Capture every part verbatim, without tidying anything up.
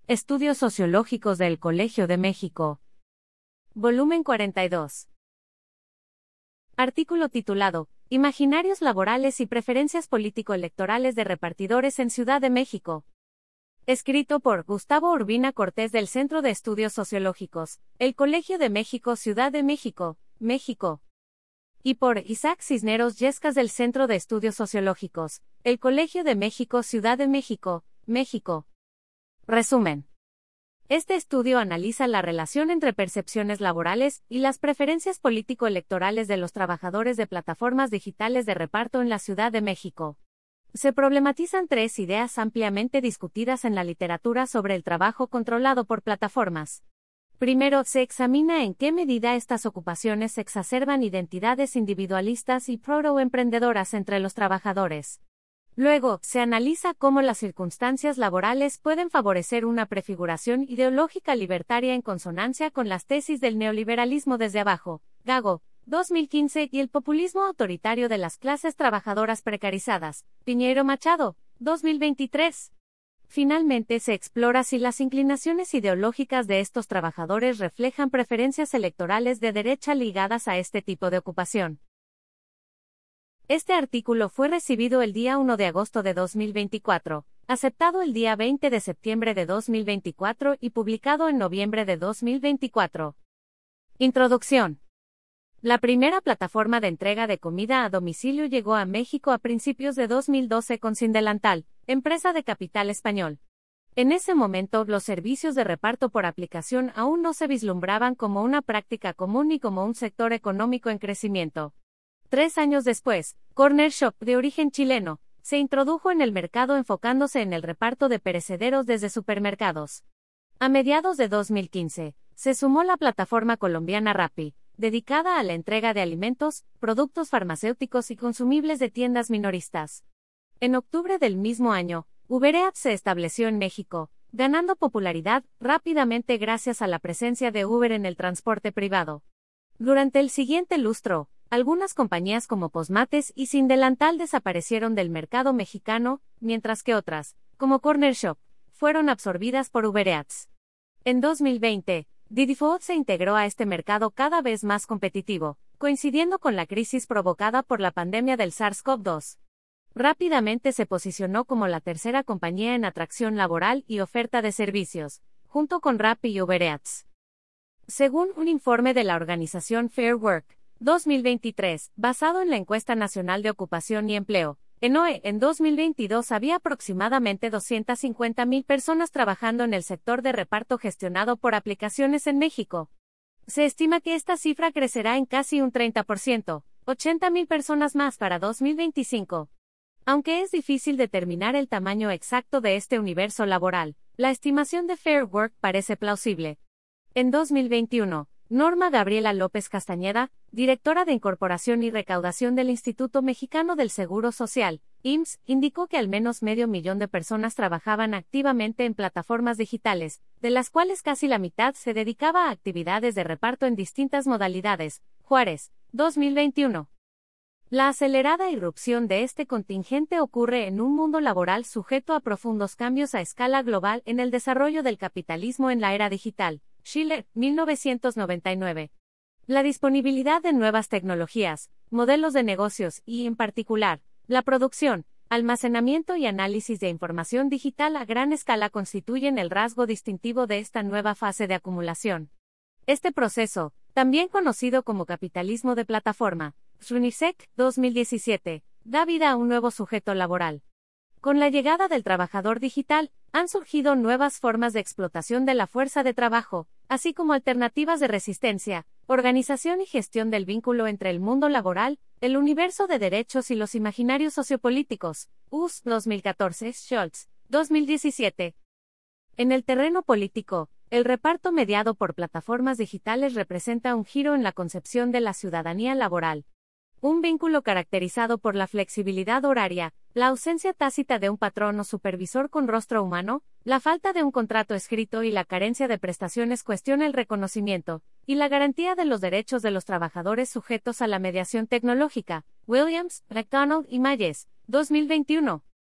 Estudios Sociológicos del Colegio de México. Volumen cuarenta y dos. Artículo titulado, Imaginarios laborales y preferencias político-electorales de repartidores en Ciudad de México. Escrito por Gustavo Urbina Cortés del Centro de Estudios Sociológicos, El Colegio de México, Ciudad de México, México. Y por Isaac Cisneros Yescas del Centro de Estudios Sociológicos, El Colegio de México, Ciudad de México, México. Resumen. Este estudio analiza la relación entre percepciones laborales y las preferencias político-electorales de los trabajadores de plataformas digitales de reparto en la Ciudad de México. Se problematizan tres ideas ampliamente discutidas en la literatura sobre el trabajo controlado por plataformas. Primero, se examina en qué medida estas ocupaciones exacerban identidades individualistas y proto-emprendedoras entre los trabajadores. Luego, se analiza cómo las circunstancias laborales pueden favorecer una prefiguración ideológica libertaria en consonancia con las tesis del neoliberalismo desde abajo, Gago, dos mil quince, y el populismo autoritario de las clases trabajadoras precarizadas, Piñeiro Machado, dos mil veintitrés. Finalmente, se explora si las inclinaciones ideológicas de estos trabajadores reflejan preferencias electorales de derecha ligadas a este tipo de ocupación. Este artículo fue recibido el día uno de agosto de dos mil veinticuatro, aceptado el día veinte de septiembre de dos mil veinticuatro y publicado en noviembre de dos mil veinticuatro. Introducción. La primera plataforma de entrega de comida a domicilio llegó a México a principios de dos mil doce con Sin Delantal, empresa de capital español. En ese momento, los servicios de reparto por aplicación aún no se vislumbraban como una práctica común ni como un sector económico en crecimiento. Tres años después, Corner Shop, de origen chileno, se introdujo en el mercado enfocándose en el reparto de perecederos desde supermercados. A mediados de dos mil quince, se sumó la plataforma colombiana Rappi, dedicada a la entrega de alimentos, productos farmacéuticos y consumibles de tiendas minoristas. En octubre del mismo año, Uber Eats se estableció en México, ganando popularidad rápidamente gracias a la presencia de Uber en el transporte privado. Durante el siguiente lustro, algunas compañías como Postmates y Sin Delantal desaparecieron del mercado mexicano, mientras que otras, como Corner Shop, fueron absorbidas por Uber Eats. En dos mil veinte, Didi Food se integró a este mercado cada vez más competitivo, coincidiendo con la crisis provocada por la pandemia del SARS-CoV dos. Rápidamente se posicionó como la tercera compañía en atracción laboral y oferta de servicios, junto con Rappi y Uber Eats. Según un informe de la organización Fair Work, dos mil veintitrés, basado en la Encuesta Nacional de Ocupación y Empleo, en O E, en dos mil veintidós había aproximadamente doscientas cincuenta mil personas trabajando en el sector de reparto gestionado por aplicaciones en México. Se estima que esta cifra crecerá en casi un treinta por ciento, ochenta mil personas más para dos mil veinticinco. Aunque es difícil determinar el tamaño exacto de este universo laboral, la estimación de Fair Work parece plausible. En dos mil veintiuno, Norma Gabriela López Castañeda, directora de Incorporación y Recaudación del Instituto Mexicano del Seguro Social, I M S S, indicó que al menos medio millón de personas trabajaban activamente en plataformas digitales, de las cuales casi la mitad se dedicaba a actividades de reparto en distintas modalidades. Juárez, dos mil veintiuno. La acelerada irrupción de este contingente ocurre en un mundo laboral sujeto a profundos cambios a escala global en el desarrollo del capitalismo en la era digital. Schiller, mil novecientos noventa y nueve. La disponibilidad de nuevas tecnologías, modelos de negocios y, en particular, la producción, almacenamiento y análisis de información digital a gran escala constituyen el rasgo distintivo de esta nueva fase de acumulación. Este proceso, también conocido como capitalismo de plataforma, SUNISEC, dos mil diecisiete, da vida a un nuevo sujeto laboral. Con la llegada del trabajador digital, han surgido nuevas formas de explotación de la fuerza de trabajo, así como alternativas de resistencia, organización y gestión del vínculo entre el mundo laboral, el universo de derechos y los imaginarios sociopolíticos. U S, dos mil catorce, Scholz, dos mil diecisiete. En el terreno político, el reparto mediado por plataformas digitales representa un giro en la concepción de la ciudadanía laboral. Un vínculo caracterizado por la flexibilidad horaria, la ausencia tácita de un patrón o supervisor con rostro humano, la falta de un contrato escrito y la carencia de prestaciones cuestiona el reconocimiento y la garantía de los derechos de los trabajadores sujetos a la mediación tecnológica. Williams, McDonald y Mayes, dos mil veintiuno.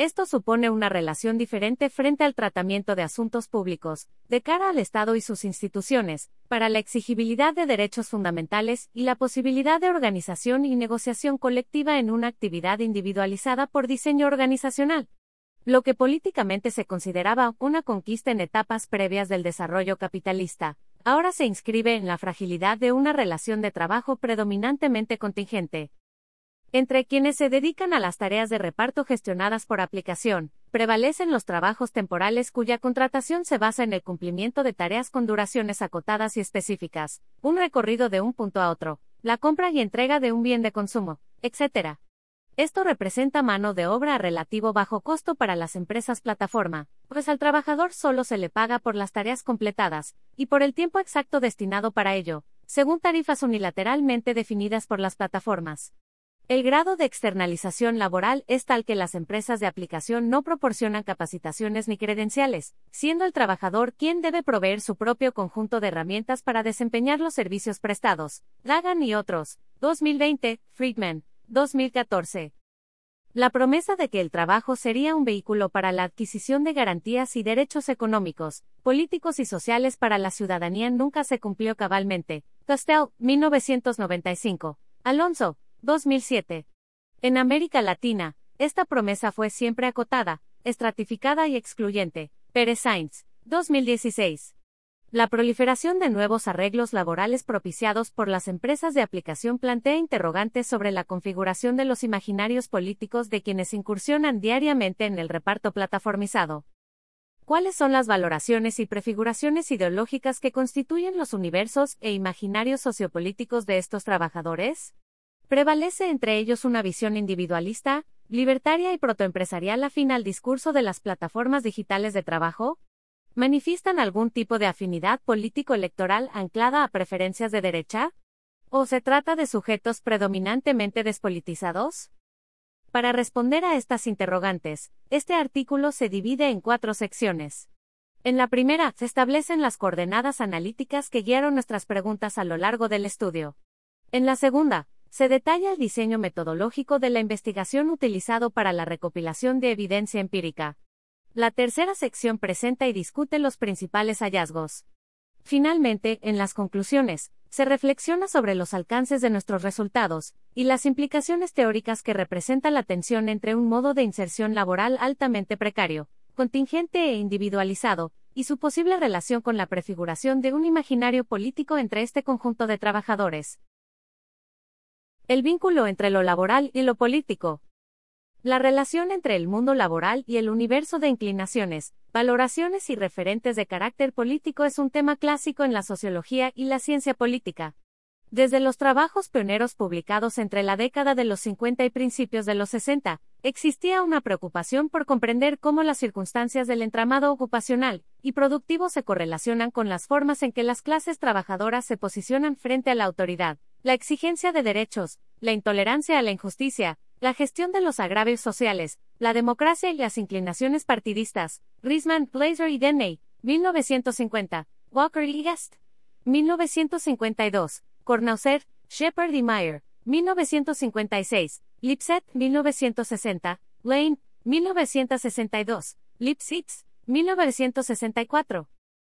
Esto supone una relación diferente frente al tratamiento de asuntos públicos, de cara al Estado y sus instituciones, para la exigibilidad de derechos fundamentales y la posibilidad de organización y negociación colectiva en una actividad individualizada por diseño organizacional. Lo que políticamente se consideraba una conquista en etapas previas del desarrollo capitalista, ahora se inscribe en la fragilidad de una relación de trabajo predominantemente contingente. Entre quienes se dedican a las tareas de reparto gestionadas por aplicación, prevalecen los trabajos temporales cuya contratación se basa en el cumplimiento de tareas con duraciones acotadas y específicas, un recorrido de un punto a otro, la compra y entrega de un bien de consumo, etcétera. Esto representa mano de obra a relativo bajo costo para las empresas plataforma, pues al trabajador solo se le paga por las tareas completadas, y por el tiempo exacto destinado para ello, según tarifas unilateralmente definidas por las plataformas. El grado de externalización laboral es tal que las empresas de aplicación no proporcionan capacitaciones ni credenciales, siendo el trabajador quien debe proveer su propio conjunto de herramientas para desempeñar los servicios prestados. Dagan y otros. dos mil veinte, Friedman, dos mil catorce. La promesa de que el trabajo sería un vehículo para la adquisición de garantías y derechos económicos, políticos y sociales para la ciudadanía nunca se cumplió cabalmente. Castell, mil novecientos noventa y cinco. Alonso, dos mil siete. En América Latina, esta promesa fue siempre acotada, estratificada y excluyente. Pérez Sainz, dos mil dieciséis. La proliferación de nuevos arreglos laborales propiciados por las empresas de aplicación plantea interrogantes sobre la configuración de los imaginarios políticos de quienes incursionan diariamente en el reparto plataformizado. ¿Cuáles son las valoraciones y prefiguraciones ideológicas que constituyen los universos e imaginarios sociopolíticos de estos trabajadores? ¿Prevalece entre ellos una visión individualista, libertaria y protoempresarial afín al discurso de las plataformas digitales de trabajo? ¿Manifiestan algún tipo de afinidad político-electoral anclada a preferencias de derecha? ¿O se trata de sujetos predominantemente despolitizados? Para responder a estas interrogantes, este artículo se divide en cuatro secciones. En la primera, se establecen las coordenadas analíticas que guiaron nuestras preguntas a lo largo del estudio. En la segunda, se detalla el diseño metodológico de la investigación utilizado para la recopilación de evidencia empírica. La tercera sección presenta y discute los principales hallazgos. Finalmente, en las conclusiones, se reflexiona sobre los alcances de nuestros resultados y las implicaciones teóricas que representa la tensión entre un modo de inserción laboral altamente precario, contingente e individualizado, y su posible relación con la prefiguración de un imaginario político entre este conjunto de trabajadores. El vínculo entre lo laboral y lo político. La relación entre el mundo laboral y el universo de inclinaciones, valoraciones y referentes de carácter político es un tema clásico en la sociología y la ciencia política. Desde los trabajos pioneros publicados entre la década de los cincuenta y principios de los sesenta, existía una preocupación por comprender cómo las circunstancias del entramado ocupacional y productivo se correlacionan con las formas en que las clases trabajadoras se posicionan frente a la autoridad, la exigencia de derechos, la intolerancia a la injusticia, la gestión de los agravios sociales, la democracia y las inclinaciones partidistas. Risman, Glaser y Denney, mil novecientos cincuenta. Walker y Guest, mil novecientos cincuenta y dos. Cornauser, Shepard y Meyer, mil novecientos cincuenta y seis. Lipset, mil novecientos sesenta. Lane, mil novecientos sesenta y dos. Lipsitz, mil novecientos sesenta y cuatro.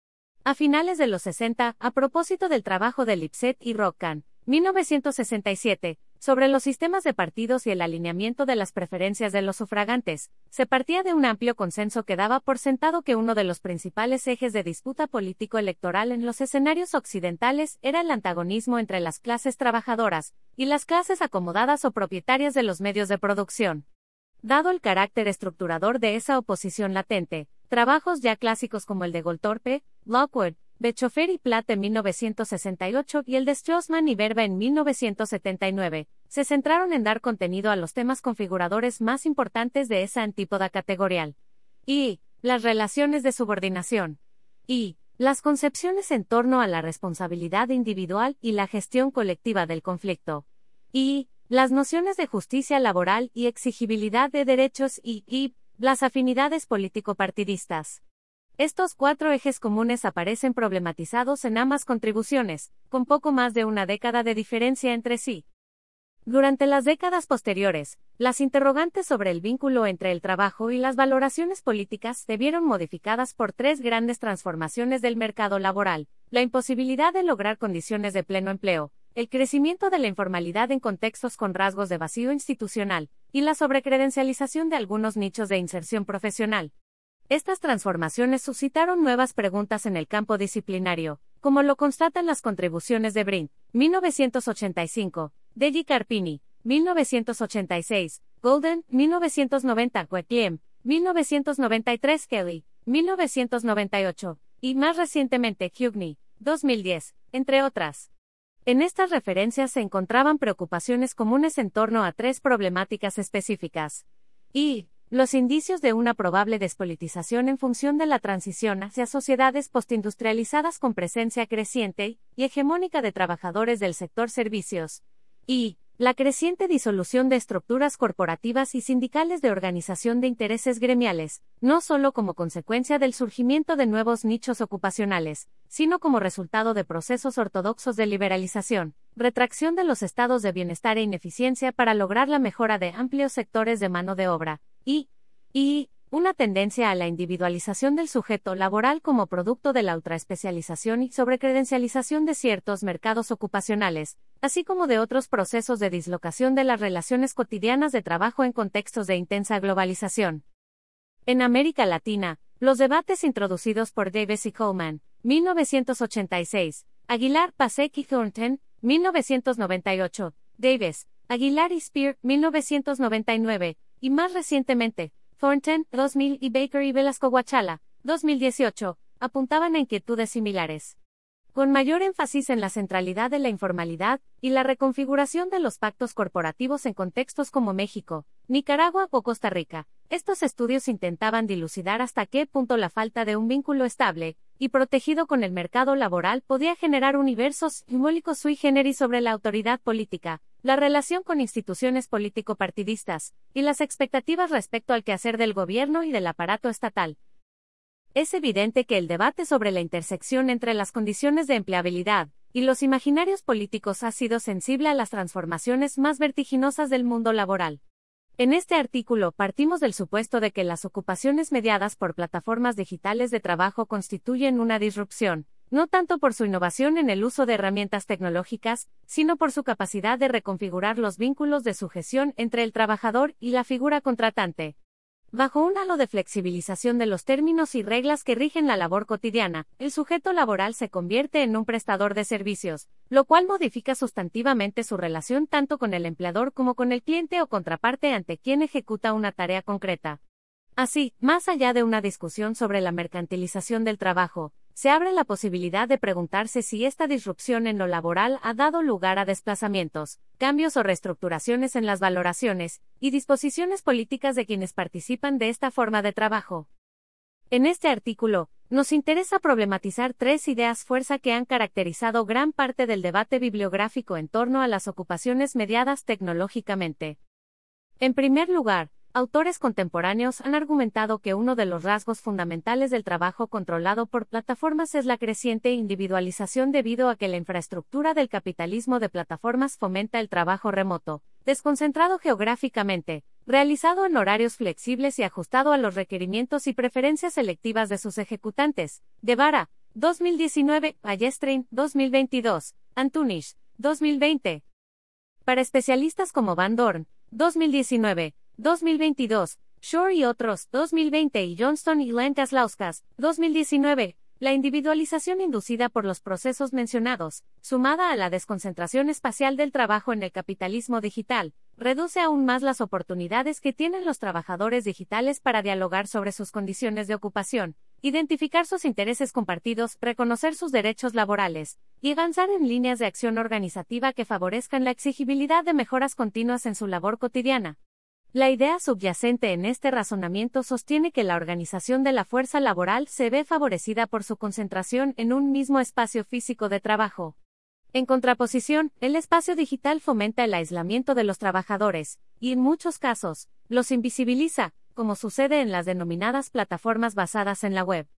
A finales de los sesenta, a propósito del trabajo de Lipset y Rockham, mil novecientos sesenta y siete, sobre los sistemas de partidos y el alineamiento de las preferencias de los sufragantes, se partía de un amplio consenso que daba por sentado que uno de los principales ejes de disputa político-electoral en los escenarios occidentales era el antagonismo entre las clases trabajadoras y las clases acomodadas o propietarias de los medios de producción. Dado el carácter estructurador de esa oposición latente, trabajos ya clásicos como el de Goldthorpe, Lockwood, Bechofer y Platt en mil novecientos sesenta y ocho y el de Strossman y Verba en mil novecientos setenta y nueve, se centraron en dar contenido a los temas configuradores más importantes de esa antípoda categorial. Y, las relaciones de subordinación. Y, las concepciones en torno a la responsabilidad individual y la gestión colectiva del conflicto. Y, las nociones de justicia laboral y exigibilidad de derechos y, y, las afinidades político-partidistas. Estos cuatro ejes comunes aparecen problematizados en ambas contribuciones, con poco más de una década de diferencia entre sí. Durante las décadas posteriores, las interrogantes sobre el vínculo entre el trabajo y las valoraciones políticas se vieron modificadas por tres grandes transformaciones del mercado laboral: la imposibilidad de lograr condiciones de pleno empleo, el crecimiento de la informalidad en contextos con rasgos de vacío institucional, y la sobrecredencialización de algunos nichos de inserción profesional. Estas transformaciones suscitaron nuevas preguntas en el campo disciplinario, como lo constatan las contribuciones de Brin, mil novecientos ochenta y cinco, Degli Carpini, mil novecientos ochenta y seis, Golden, mil novecientos noventa, Wetliem, mil novecientos noventa y tres, Kelly, mil novecientos noventa y ocho, y más recientemente Hughny, dos mil diez, entre otras. En estas referencias se encontraban preocupaciones comunes en torno a tres problemáticas específicas. Y los indicios de una probable despolitización en función de la transición hacia sociedades postindustrializadas con presencia creciente y hegemónica de trabajadores del sector servicios. Y la creciente disolución de estructuras corporativas y sindicales de organización de intereses gremiales, no solo como consecuencia del surgimiento de nuevos nichos ocupacionales, sino como resultado de procesos ortodoxos de liberalización, retracción de los estados de bienestar e ineficiencia para lograr la mejora de amplios sectores de mano de obra, y, y, una tendencia a la individualización del sujeto laboral como producto de la ultraespecialización y sobrecredencialización de ciertos mercados ocupacionales, así como de otros procesos de dislocación de las relaciones cotidianas de trabajo en contextos de intensa globalización. En América Latina, los debates introducidos por Davis y Coleman, mil novecientos ochenta y seis, Aguilar, Pasek y Thornton, mil novecientos noventa y ocho, Davis, Aguilar y Spear, mil novecientos noventa y nueve, y más recientemente, Thornton, dos mil y Baker y Velasco Guachala, dos mil dieciocho, apuntaban a inquietudes similares. Con mayor énfasis en la centralidad de la informalidad y la reconfiguración de los pactos corporativos en contextos como México, Nicaragua o Costa Rica, estos estudios intentaban dilucidar hasta qué punto la falta de un vínculo estable y protegido con el mercado laboral podía generar universos simbólicos sui generis sobre la autoridad política, la relación con instituciones político-partidistas, y las expectativas respecto al quehacer del gobierno y del aparato estatal. Es evidente que el debate sobre la intersección entre las condiciones de empleabilidad y los imaginarios políticos ha sido sensible a las transformaciones más vertiginosas del mundo laboral. En este artículo partimos del supuesto de que las ocupaciones mediadas por plataformas digitales de trabajo constituyen una disrupción, no tanto por su innovación en el uso de herramientas tecnológicas, sino por su capacidad de reconfigurar los vínculos de sujeción entre el trabajador y la figura contratante. Bajo un halo de flexibilización de los términos y reglas que rigen la labor cotidiana, el sujeto laboral se convierte en un prestador de servicios, lo cual modifica sustantivamente su relación tanto con el empleador como con el cliente o contraparte ante quien ejecuta una tarea concreta. Así, más allá de una discusión sobre la mercantilización del trabajo, se abre la posibilidad de preguntarse si esta disrupción en lo laboral ha dado lugar a desplazamientos, cambios o reestructuraciones en las valoraciones y disposiciones políticas de quienes participan de esta forma de trabajo. En este artículo, nos interesa problematizar tres ideas fuerza que han caracterizado gran parte del debate bibliográfico en torno a las ocupaciones mediadas tecnológicamente. En primer lugar, autores contemporáneos han argumentado que uno de los rasgos fundamentales del trabajo controlado por plataformas es la creciente individualización debido a que la infraestructura del capitalismo de plataformas fomenta el trabajo remoto, desconcentrado geográficamente, realizado en horarios flexibles y ajustado a los requerimientos y preferencias selectivas de sus ejecutantes. Guevara, dos mil diecinueve, Ballestrin, dos mil veintidós, Antunish, dos mil veinte. Para especialistas como Van Dorn, dos mil diecinueve, dos mil veintidós, Shore y otros, dos mil veinte y Johnston y Lancaslauskas, dos mil diecinueve, la individualización inducida por los procesos mencionados, sumada a la desconcentración espacial del trabajo en el capitalismo digital, reduce aún más las oportunidades que tienen los trabajadores digitales para dialogar sobre sus condiciones de ocupación, identificar sus intereses compartidos, reconocer sus derechos laborales, y avanzar en líneas de acción organizativa que favorezcan la exigibilidad de mejoras continuas en su labor cotidiana. La idea subyacente en este razonamiento sostiene que la organización de la fuerza laboral se ve favorecida por su concentración en un mismo espacio físico de trabajo. En contraposición, el espacio digital fomenta el aislamiento de los trabajadores, y en muchos casos, los invisibiliza, como sucede en las denominadas plataformas basadas en la web.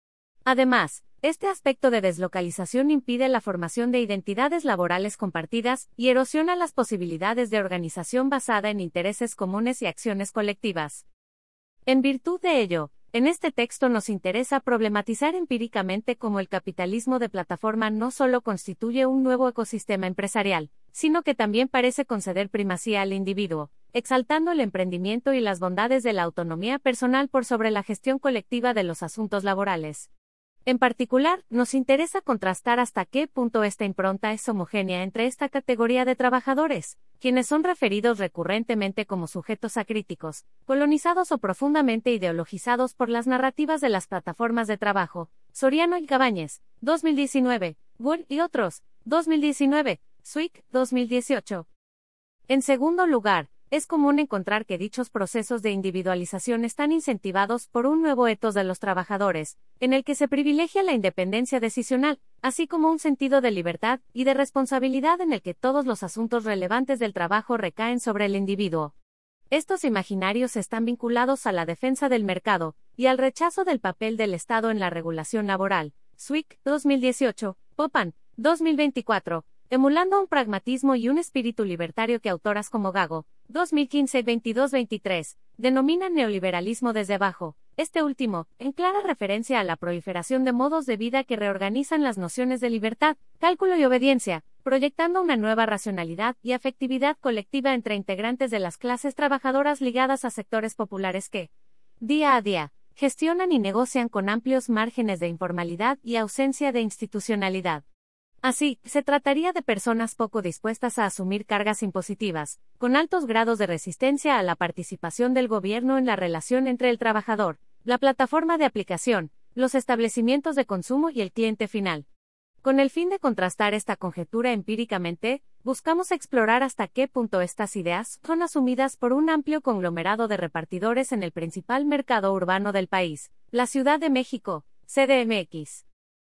Además, este aspecto de deslocalización impide la formación de identidades laborales compartidas y erosiona las posibilidades de organización basada en intereses comunes y acciones colectivas. En virtud de ello, en este texto nos interesa problematizar empíricamente cómo el capitalismo de plataforma no solo constituye un nuevo ecosistema empresarial, sino que también parece conceder primacía al individuo, exaltando el emprendimiento y las bondades de la autonomía personal por sobre la gestión colectiva de los asuntos laborales. En particular, nos interesa contrastar hasta qué punto esta impronta es homogénea entre esta categoría de trabajadores, quienes son referidos recurrentemente como sujetos acríticos, colonizados o profundamente ideologizados por las narrativas de las plataformas de trabajo, Soriano y Cabañes, dos mil diecinueve, Wood y otros, dos mil diecinueve, Swick, dos mil dieciocho. En segundo lugar, es común encontrar que dichos procesos de individualización están incentivados por un nuevo etos de los trabajadores, en el que se privilegia la independencia decisional, así como un sentido de libertad y de responsabilidad en el que todos los asuntos relevantes del trabajo recaen sobre el individuo. Estos imaginarios están vinculados a la defensa del mercado y al rechazo del papel del Estado en la regulación laboral. Swick, dos mil dieciocho, Popan, dos mil veinticuatro. Emulando un pragmatismo y un espíritu libertario que autoras como Gago, dos mil quince veintidós veintitrés, denominan neoliberalismo desde abajo, este último, en clara referencia a la proliferación de modos de vida que reorganizan las nociones de libertad, cálculo y obediencia, proyectando una nueva racionalidad y afectividad colectiva entre integrantes de las clases trabajadoras ligadas a sectores populares que, día a día, gestionan y negocian con amplios márgenes de informalidad y ausencia de institucionalidad. Así, se trataría de personas poco dispuestas a asumir cargas impositivas, con altos grados de resistencia a la participación del gobierno en la relación entre el trabajador, la plataforma de aplicación, los establecimientos de consumo y el cliente final. Con el fin de contrastar esta conjetura empíricamente, buscamos explorar hasta qué punto estas ideas son asumidas por un amplio conglomerado de repartidores en el principal mercado urbano del país, la Ciudad de México, C D M X.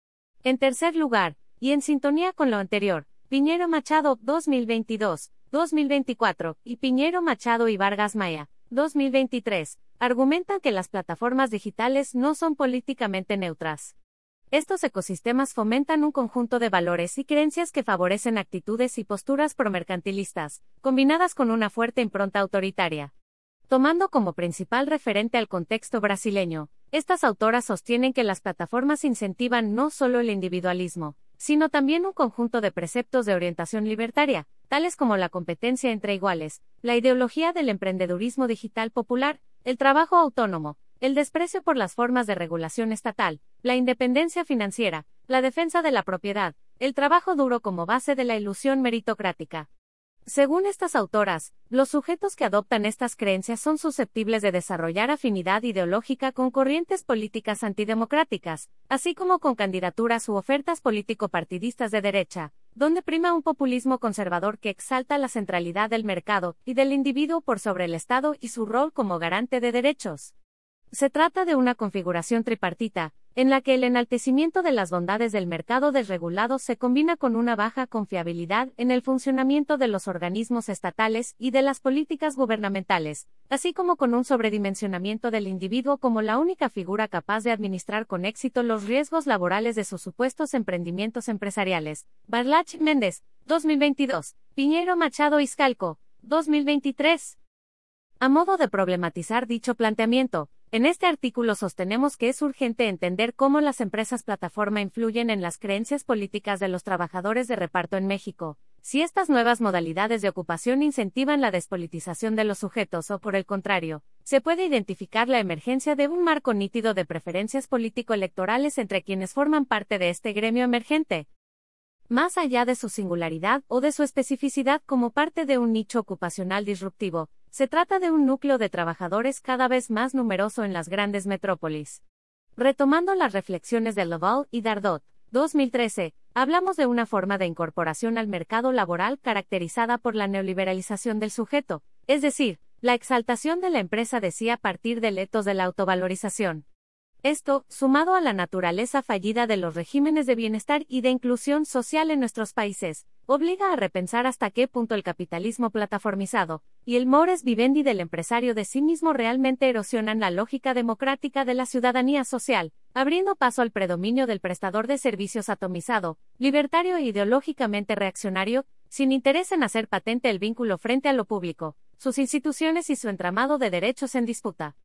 En tercer lugar, y en sintonía con lo anterior, Piñero Machado, dos mil veintidós, dos mil veinticuatro, y Piñero Machado y Vargas Maya, dos mil veintitrés, argumentan que las plataformas digitales no son políticamente neutras. Estos ecosistemas fomentan un conjunto de valores y creencias que favorecen actitudes y posturas promercantilistas, combinadas con una fuerte impronta autoritaria. Tomando como principal referente al contexto brasileño, estas autoras sostienen que las plataformas incentivan no solo el individualismo, sino también un conjunto de preceptos de orientación libertaria, tales como la competencia entre iguales, la ideología del emprendedurismo digital popular, el trabajo autónomo, el desprecio por las formas de regulación estatal, la independencia financiera, la defensa de la propiedad, el trabajo duro como base de la ilusión meritocrática. Según estas autoras, los sujetos que adoptan estas creencias son susceptibles de desarrollar afinidad ideológica con corrientes políticas antidemocráticas, así como con candidaturas u ofertas político-partidistas de derecha, donde prima un populismo conservador que exalta la centralidad del mercado y del individuo por sobre el Estado y su rol como garante de derechos. Se trata de una configuración tripartita, en la que el enaltecimiento de las bondades del mercado desregulado se combina con una baja confiabilidad en el funcionamiento de los organismos estatales y de las políticas gubernamentales, así como con un sobredimensionamiento del individuo como la única figura capaz de administrar con éxito los riesgos laborales de sus supuestos emprendimientos empresariales. Barlach Méndez, dos mil veintidós, Piñero Machado Izcalco, dos mil veintitrés. A modo de problematizar dicho planteamiento, en este artículo sostenemos que es urgente entender cómo las empresas plataforma influyen en las creencias políticas de los trabajadores de reparto en México, si estas nuevas modalidades de ocupación incentivan la despolitización de los sujetos o, por el contrario, se puede identificar la emergencia de un marco nítido de preferencias político-electorales entre quienes forman parte de este gremio emergente. Más allá de su singularidad o de su especificidad como parte de un nicho ocupacional disruptivo, se trata de un núcleo de trabajadores cada vez más numeroso en las grandes metrópolis. Retomando las reflexiones de Laval y Dardot, dos mil trece, hablamos de una forma de incorporación al mercado laboral caracterizada por la neoliberalización del sujeto, es decir, la exaltación de la empresa de sí a partir del etos de la autovalorización. Esto, sumado a la naturaleza fallida de los regímenes de bienestar y de inclusión social en nuestros países, obliga a repensar hasta qué punto el capitalismo plataformizado, y el modus vivendi del empresario de sí mismo realmente erosionan la lógica democrática de la ciudadanía social, abriendo paso al predominio del prestador de servicios atomizado, libertario e ideológicamente reaccionario, sin interés en hacer patente el vínculo frente a lo público, sus instituciones y su entramado de derechos en disputa.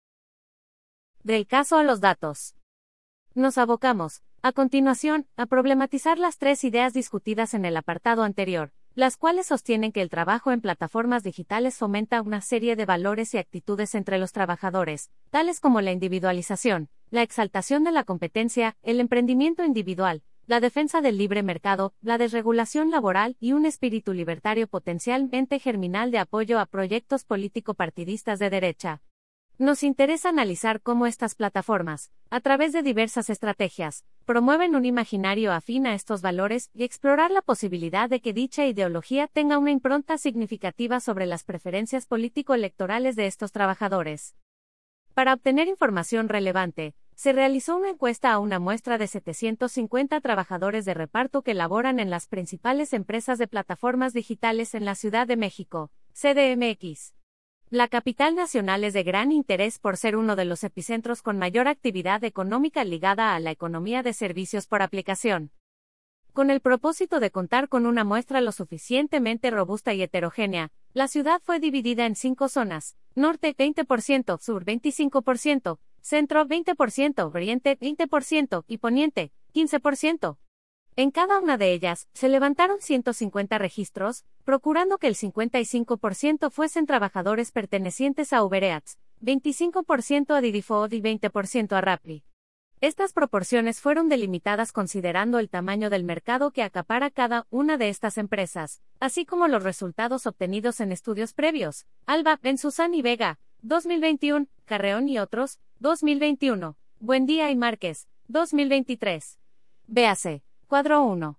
Del caso a los datos. Nos abocamos, a continuación, a problematizar las tres ideas discutidas en el apartado anterior, las cuales sostienen que el trabajo en plataformas digitales fomenta una serie de valores y actitudes entre los trabajadores, tales como la individualización, la exaltación de la competencia, el emprendimiento individual, la defensa del libre mercado, la desregulación laboral y un espíritu libertario potencialmente germinal de apoyo a proyectos político-partidistas de derecha. Nos interesa analizar cómo estas plataformas, a través de diversas estrategias, promueven un imaginario afín a estos valores y explorar la posibilidad de que dicha ideología tenga una impronta significativa sobre las preferencias político-electorales de estos trabajadores. Para obtener información relevante, se realizó una encuesta a una muestra de setecientos cincuenta trabajadores de reparto que laboran en las principales empresas de plataformas digitales en la Ciudad de México, C D M X. La capital nacional es de gran interés por ser uno de los epicentros con mayor actividad económica ligada a la economía de servicios por aplicación. Con el propósito de contar con una muestra lo suficientemente robusta y heterogénea, la ciudad fue dividida en cinco zonas: norte veinte por ciento, sur veinticinco por ciento, centro veinte por ciento, oriente veinte por ciento y poniente quince por ciento. En cada una de ellas, se levantaron ciento cincuenta registros, procurando que el cincuenta y cinco por ciento fuesen trabajadores pertenecientes a Uber Eats, veinticinco por ciento a Didi Food y veinte por ciento a Rappi. Estas proporciones fueron delimitadas considerando el tamaño del mercado que acapara cada una de estas empresas, así como los resultados obtenidos en estudios previos. Alba, Benzuzán y Vega, dos mil veintiuno, Carreón y otros, dos mil veintiuno, Buendía y Márquez, dos mil veintitrés. Véase. Cuadro uno.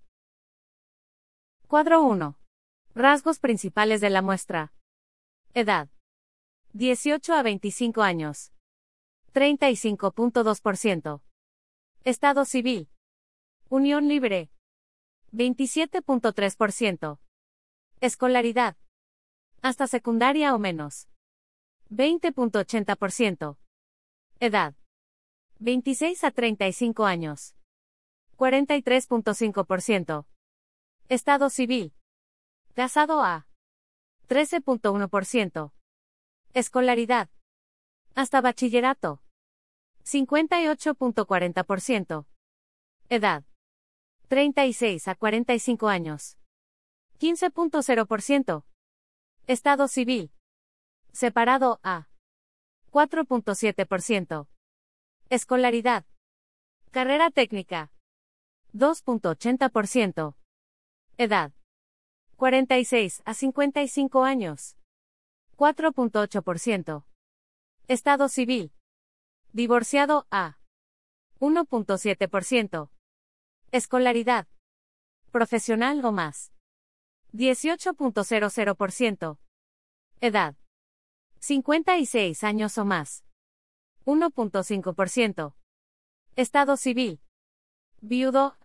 Cuadro uno. Rasgos principales de la muestra. Edad. dieciocho a veinticinco años. treinta y cinco punto dos por ciento. Estado civil. Unión libre. veintisiete punto tres por ciento. Escolaridad. Hasta secundaria o menos. veinte punto ochenta por ciento. Edad. veintiséis a treinta y cinco años. cuarenta y tres punto cinco por ciento. Estado civil. Casado a. trece punto uno por ciento. Escolaridad. Hasta bachillerato. cincuenta y ocho punto cuarenta por ciento. Edad. treinta y seis a cuarenta y cinco años. quince punto cero por ciento. Estado civil. Separado a. cuatro punto siete por ciento. Escolaridad. Carrera técnica. dos punto ochenta por ciento. Edad. cuarenta y seis a cincuenta y cinco años. cuatro punto ocho por ciento. Estado civil. Divorciado a. uno punto siete por ciento. Escolaridad. Profesional o más. dieciocho punto cero cero por ciento. Edad. cincuenta y seis años o más. uno punto cinco por ciento. Estado civil. Viudo.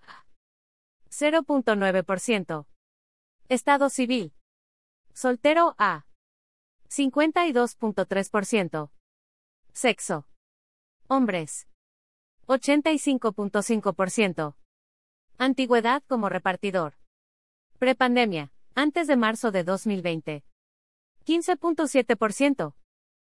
cero punto nueve por ciento. Estado civil. Soltero a. cincuenta y dos punto tres por ciento. Sexo. Hombres. ochenta y cinco punto cinco por ciento. Antigüedad como repartidor. Prepandemia, antes de marzo de dos mil veinte. quince punto siete por ciento.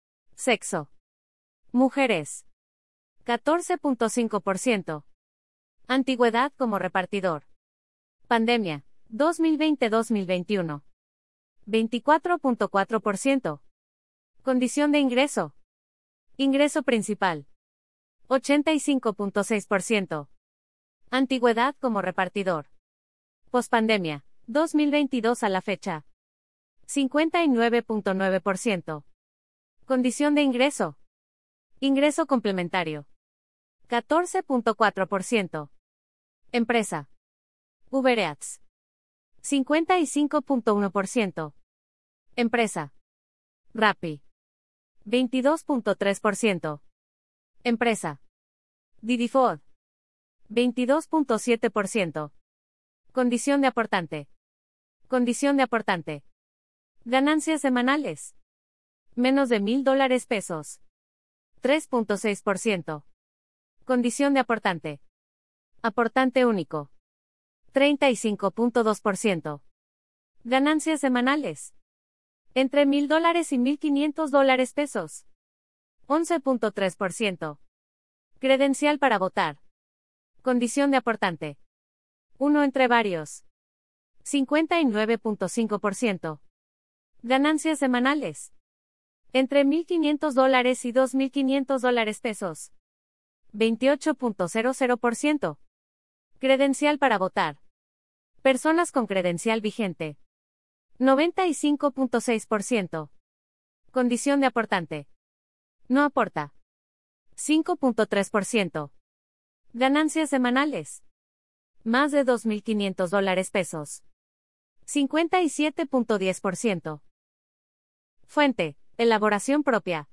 Sexo. Mujeres. catorce punto cinco por ciento. Antigüedad como repartidor. Pandemia, dos mil veinte a dos mil veintiuno. veinticuatro punto cuatro por ciento. Condición de ingreso. Ingreso principal. ochenta y cinco punto seis por ciento. Antigüedad como repartidor. Pospandemia, dos mil veintidós a la fecha. cincuenta y nueve punto nueve por ciento. Condición de ingreso. Ingreso complementario. catorce punto cuatro por ciento. Empresa. Uber Eats. cincuenta y cinco punto uno por ciento. Empresa. Rappi. veintidós punto tres por ciento. Empresa. Didi Food. veintidós punto siete por ciento. Condición de aportante. Condición de aportante. Ganancias semanales. Menos de mil dólares pesos. tres punto seis por ciento. Condición de aportante. Aportante único. treinta y cinco punto dos por ciento. Ganancias semanales. Entre mil dólares y mil quinientos dólares pesos. once punto tres por ciento. Credencial para votar. Condición de aportante. Uno entre varios. cincuenta y nueve punto cinco por ciento. Ganancias semanales. Entre mil quinientos dólares y dos mil quinientos dólares pesos. veintiocho punto cero cero por ciento. Credencial para votar. Personas con credencial vigente. noventa y cinco punto seis por ciento. Condición de aportante. No aporta. cinco punto tres por ciento. Ganancias semanales. Más de dos mil quinientos dólares pesos. cincuenta y siete punto diez por ciento. Fuente. Elaboración propia.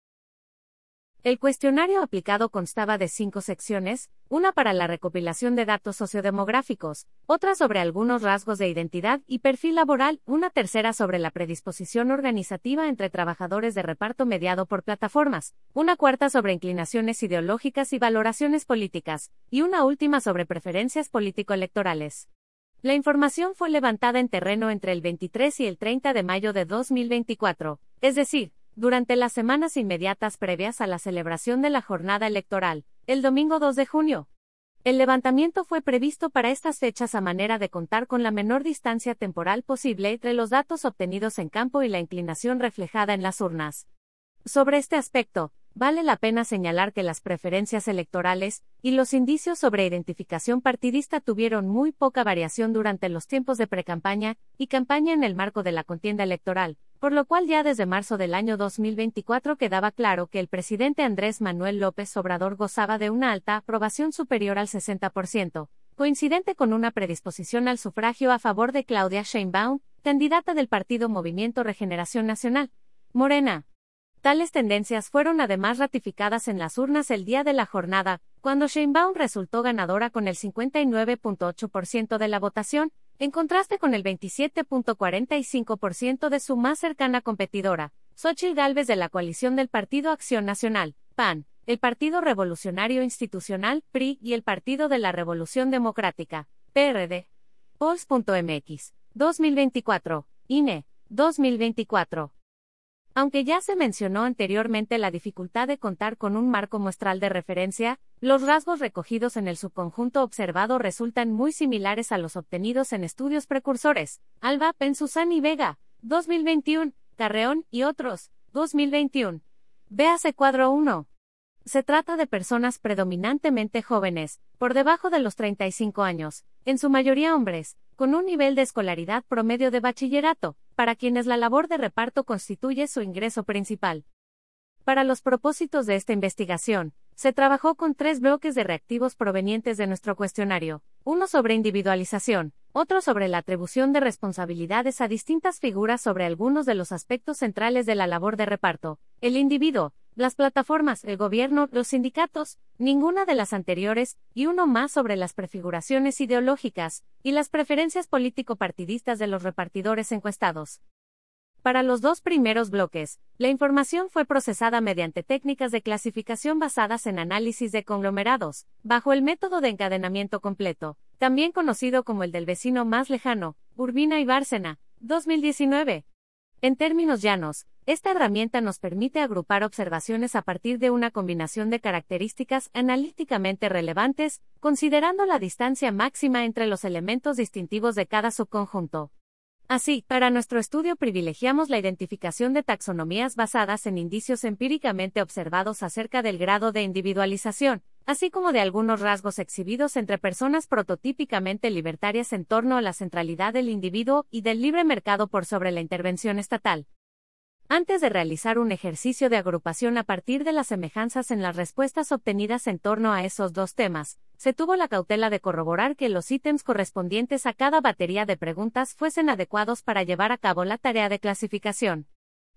El cuestionario aplicado constaba de cinco secciones, una para la recopilación de datos sociodemográficos, otra sobre algunos rasgos de identidad y perfil laboral, una tercera sobre la predisposición organizativa entre trabajadores de reparto mediado por plataformas, una cuarta sobre inclinaciones ideológicas y valoraciones políticas, y una última sobre preferencias político-electorales. La información fue levantada en terreno entre el veintitrés y el treinta de mayo de dos mil veinticuatro, es decir, durante las semanas inmediatas previas a la celebración de la jornada electoral, el domingo dos de junio. El levantamiento fue previsto para estas fechas a manera de contar con la menor distancia temporal posible entre los datos obtenidos en campo y la inclinación reflejada en las urnas. Sobre este aspecto, vale la pena señalar que las preferencias electorales y los indicios sobre identificación partidista tuvieron muy poca variación durante los tiempos de precampaña y campaña en el marco de la contienda electoral, por lo cual ya desde marzo del año dos mil veinticuatro quedaba claro que el presidente Andrés Manuel López Obrador gozaba de una alta aprobación superior al sesenta por ciento, coincidente con una predisposición al sufragio a favor de Claudia Sheinbaum, candidata del partido Movimiento Regeneración Nacional, Morena. Tales tendencias fueron además ratificadas en las urnas el día de la jornada, cuando Sheinbaum resultó ganadora con el cincuenta y nueve punto ocho por ciento de la votación, en contraste con el veintisiete punto cuarenta y cinco por ciento de su más cercana competidora, Xóchitl Gálvez de la coalición del Partido Acción Nacional, P A N, el Partido Revolucionario Institucional, P R I, y el Partido de la Revolución Democrática, P R D. Polls punto m x, dos mil veinticuatro, I N E, dos mil veinticuatro. Aunque ya se mencionó anteriormente la dificultad de contar con un marco muestral de referencia, los rasgos recogidos en el subconjunto observado resultan muy similares a los obtenidos en estudios precursores, Alba, Pensusán y Vega, dos mil veintiuno, Carreón y otros, dos mil veintiuno. Véase cuadro uno. Se trata de personas predominantemente jóvenes, por debajo de los treinta y cinco años, en su mayoría hombres, con un nivel de escolaridad promedio de bachillerato, para quienes la labor de reparto constituye su ingreso principal. Para los propósitos de esta investigación, se trabajó con tres bloques de reactivos provenientes de nuestro cuestionario, uno sobre individualización, otro sobre la atribución de responsabilidades a distintas figuras sobre algunos de los aspectos centrales de la labor de reparto, el individuo, las plataformas, el gobierno, los sindicatos, ninguna de las anteriores, y uno más sobre las prefiguraciones ideológicas y las preferencias político-partidistas de los repartidores encuestados. Para los dos primeros bloques, la información fue procesada mediante técnicas de clasificación basadas en análisis de conglomerados, bajo el método de encadenamiento completo, también conocido como el del vecino más lejano, Urbina y Bárcena, dos mil diecinueve. En términos llanos, esta herramienta nos permite agrupar observaciones a partir de una combinación de características analíticamente relevantes, considerando la distancia máxima entre los elementos distintivos de cada subconjunto. Así, para nuestro estudio privilegiamos la identificación de taxonomías basadas en indicios empíricamente observados acerca del grado de individualización, así como de algunos rasgos exhibidos entre personas prototípicamente libertarias en torno a la centralidad del individuo y del libre mercado por sobre la intervención estatal. Antes de realizar un ejercicio de agrupación a partir de las semejanzas en las respuestas obtenidas en torno a esos dos temas, se tuvo la cautela de corroborar que los ítems correspondientes a cada batería de preguntas fuesen adecuados para llevar a cabo la tarea de clasificación.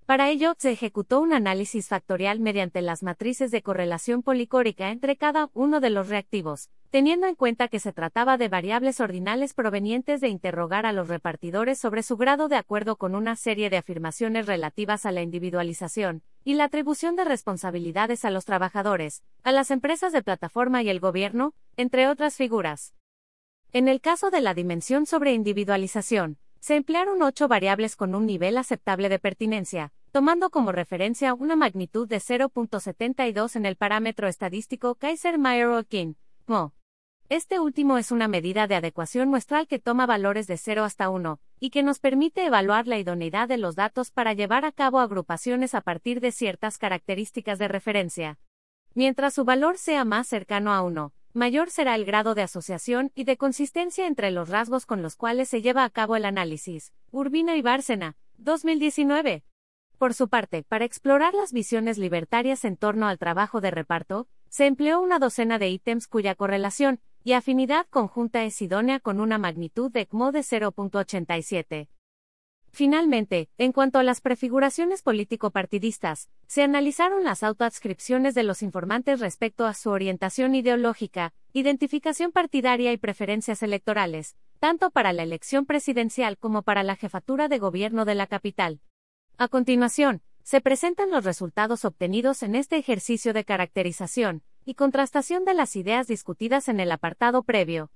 Para ello, se ejecutó un análisis factorial mediante las matrices de correlación policórica entre cada uno de los reactivos, teniendo en cuenta que se trataba de variables ordinales provenientes de interrogar a los repartidores sobre su grado de acuerdo con una serie de afirmaciones relativas a la individualización y la atribución de responsabilidades a los trabajadores, a las empresas de plataforma y el gobierno, entre otras figuras. En el caso de la dimensión sobre individualización, se emplearon ocho variables con un nivel aceptable de pertinencia, tomando como referencia una magnitud de cero punto setenta y dos en el parámetro estadístico Kaiser-Meyer-Okin, M O. Este último es una medida de adecuación muestral que toma valores de cero hasta uno, y que nos permite evaluar la idoneidad de los datos para llevar a cabo agrupaciones a partir de ciertas características de referencia. Mientras su valor sea más cercano a uno, mayor será el grado de asociación y de consistencia entre los rasgos con los cuales se lleva a cabo el análisis. Urbina y Bárcena, dos mil diecinueve. Por su parte, para explorar las visiones libertarias en torno al trabajo de reparto, se empleó una docena de ítems cuya correlación y afinidad conjunta es idónea con una magnitud de C M O de cero punto ochenta y siete. Finalmente, en cuanto a las prefiguraciones político-partidistas, se analizaron las autoadscripciones de los informantes respecto a su orientación ideológica, identificación partidaria y preferencias electorales, tanto para la elección presidencial como para la jefatura de gobierno de la capital. A continuación, se presentan los resultados obtenidos en este ejercicio de caracterización y contrastación de las ideas discutidas en el apartado previo.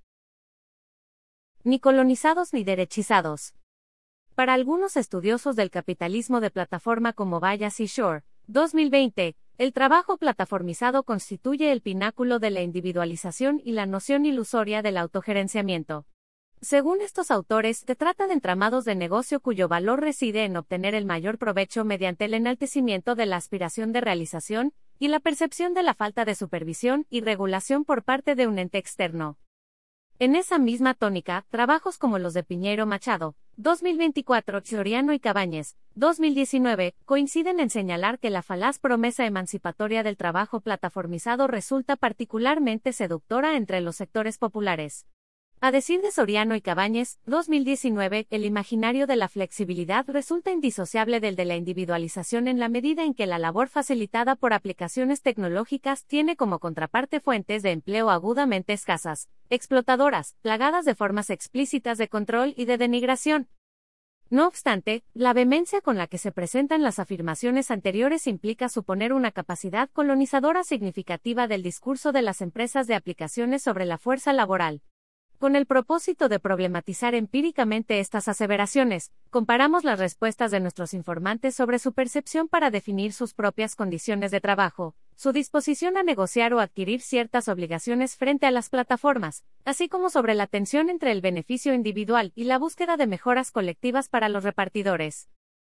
Ni colonizados ni derechizados. Para algunos estudiosos del capitalismo de plataforma como Bayas y Shore, dos mil veinte, el trabajo plataformizado constituye el pináculo de la individualización y la noción ilusoria del autogerenciamiento. Según estos autores, se trata de entramados de negocio cuyo valor reside en obtener el mayor provecho mediante el enaltecimiento de la aspiración de realización y la percepción de la falta de supervisión y regulación por parte de un ente externo. En esa misma tónica, trabajos como los de Piñeiro Machado, dos mil veinticuatro, Soriano y Cabañes, dos mil diecinueve, coinciden en señalar que la falaz promesa emancipatoria del trabajo plataformizado resulta particularmente seductora entre los sectores populares. A decir de Soriano y Cabañes, dos mil diecinueve, el imaginario de la flexibilidad resulta indisociable del de la individualización en la medida en que la labor facilitada por aplicaciones tecnológicas tiene como contraparte fuentes de empleo agudamente escasas, explotadoras, plagadas de formas explícitas de control y de denigración. No obstante, la vehemencia con la que se presentan las afirmaciones anteriores implica suponer una capacidad colonizadora significativa del discurso de las empresas de aplicaciones sobre la fuerza laboral. Con el propósito de problematizar empíricamente estas aseveraciones, comparamos las respuestas de nuestros informantes sobre su percepción para definir sus propias condiciones de trabajo, su disposición a negociar o adquirir ciertas obligaciones frente a las plataformas, así como sobre la tensión entre el beneficio individual y la búsqueda de mejoras colectivas para los repartidores.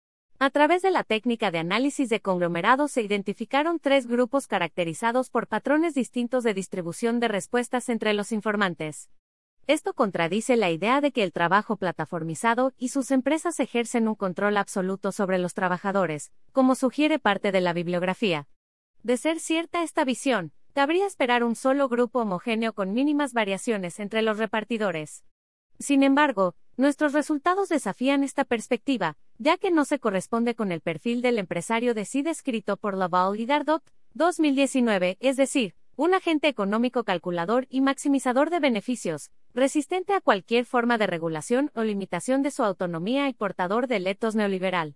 A través de la técnica de análisis de conglomerados se identificaron tres grupos caracterizados por patrones distintos de distribución de respuestas entre los informantes. Esto contradice la idea de que el trabajo plataformizado y sus empresas ejercen un control absoluto sobre los trabajadores, como sugiere parte de la bibliografía. De ser cierta esta visión, cabría esperar un solo grupo homogéneo con mínimas variaciones entre los repartidores. Sin embargo, nuestros resultados desafían esta perspectiva, ya que no se corresponde con el perfil del empresario de sí descrito por Laval y Dardot, dos mil diecinueve, es decir, un agente económico calculador y maximizador de beneficios, resistente a cualquier forma de regulación o limitación de su autonomía y portador del ethos neoliberal.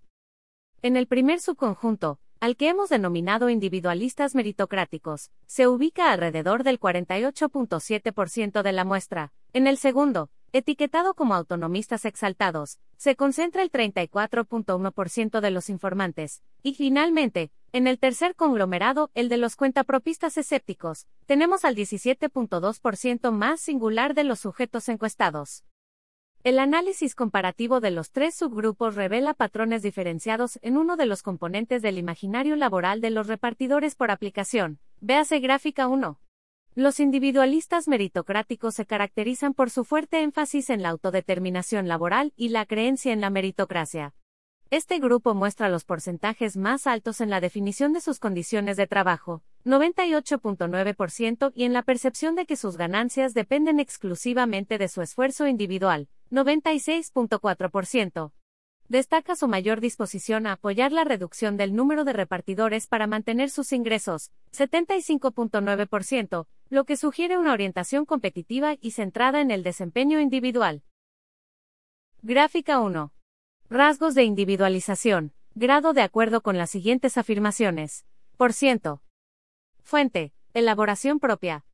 En el primer subconjunto, al que hemos denominado individualistas meritocráticos, se ubica alrededor del cuarenta y ocho punto siete por ciento de la muestra. En el segundo, etiquetado como autonomistas exaltados, se concentra el treinta y cuatro punto uno por ciento de los informantes. Y finalmente, en el tercer conglomerado, el de los cuentapropistas escépticos, tenemos al diecisiete punto dos por ciento más singular de los sujetos encuestados. El análisis comparativo de los tres subgrupos revela patrones diferenciados en uno de los componentes del imaginario laboral de los repartidores por aplicación. Véase gráfica uno. Los individualistas meritocráticos se caracterizan por su fuerte énfasis en la autodeterminación laboral y la creencia en la meritocracia. Este grupo muestra los porcentajes más altos en la definición de sus condiciones de trabajo, noventa y ocho punto nueve por ciento, y en la percepción de que sus ganancias dependen exclusivamente de su esfuerzo individual, noventa y seis punto cuatro por ciento. Destaca su mayor disposición a apoyar la reducción del número de repartidores para mantener sus ingresos, setenta y cinco punto nueve por ciento, lo que sugiere una orientación competitiva y centrada en el desempeño individual. Gráfica uno. Rasgos de individualización. Grado de acuerdo con las siguientes afirmaciones. Por ciento. Fuente. Elaboración propia.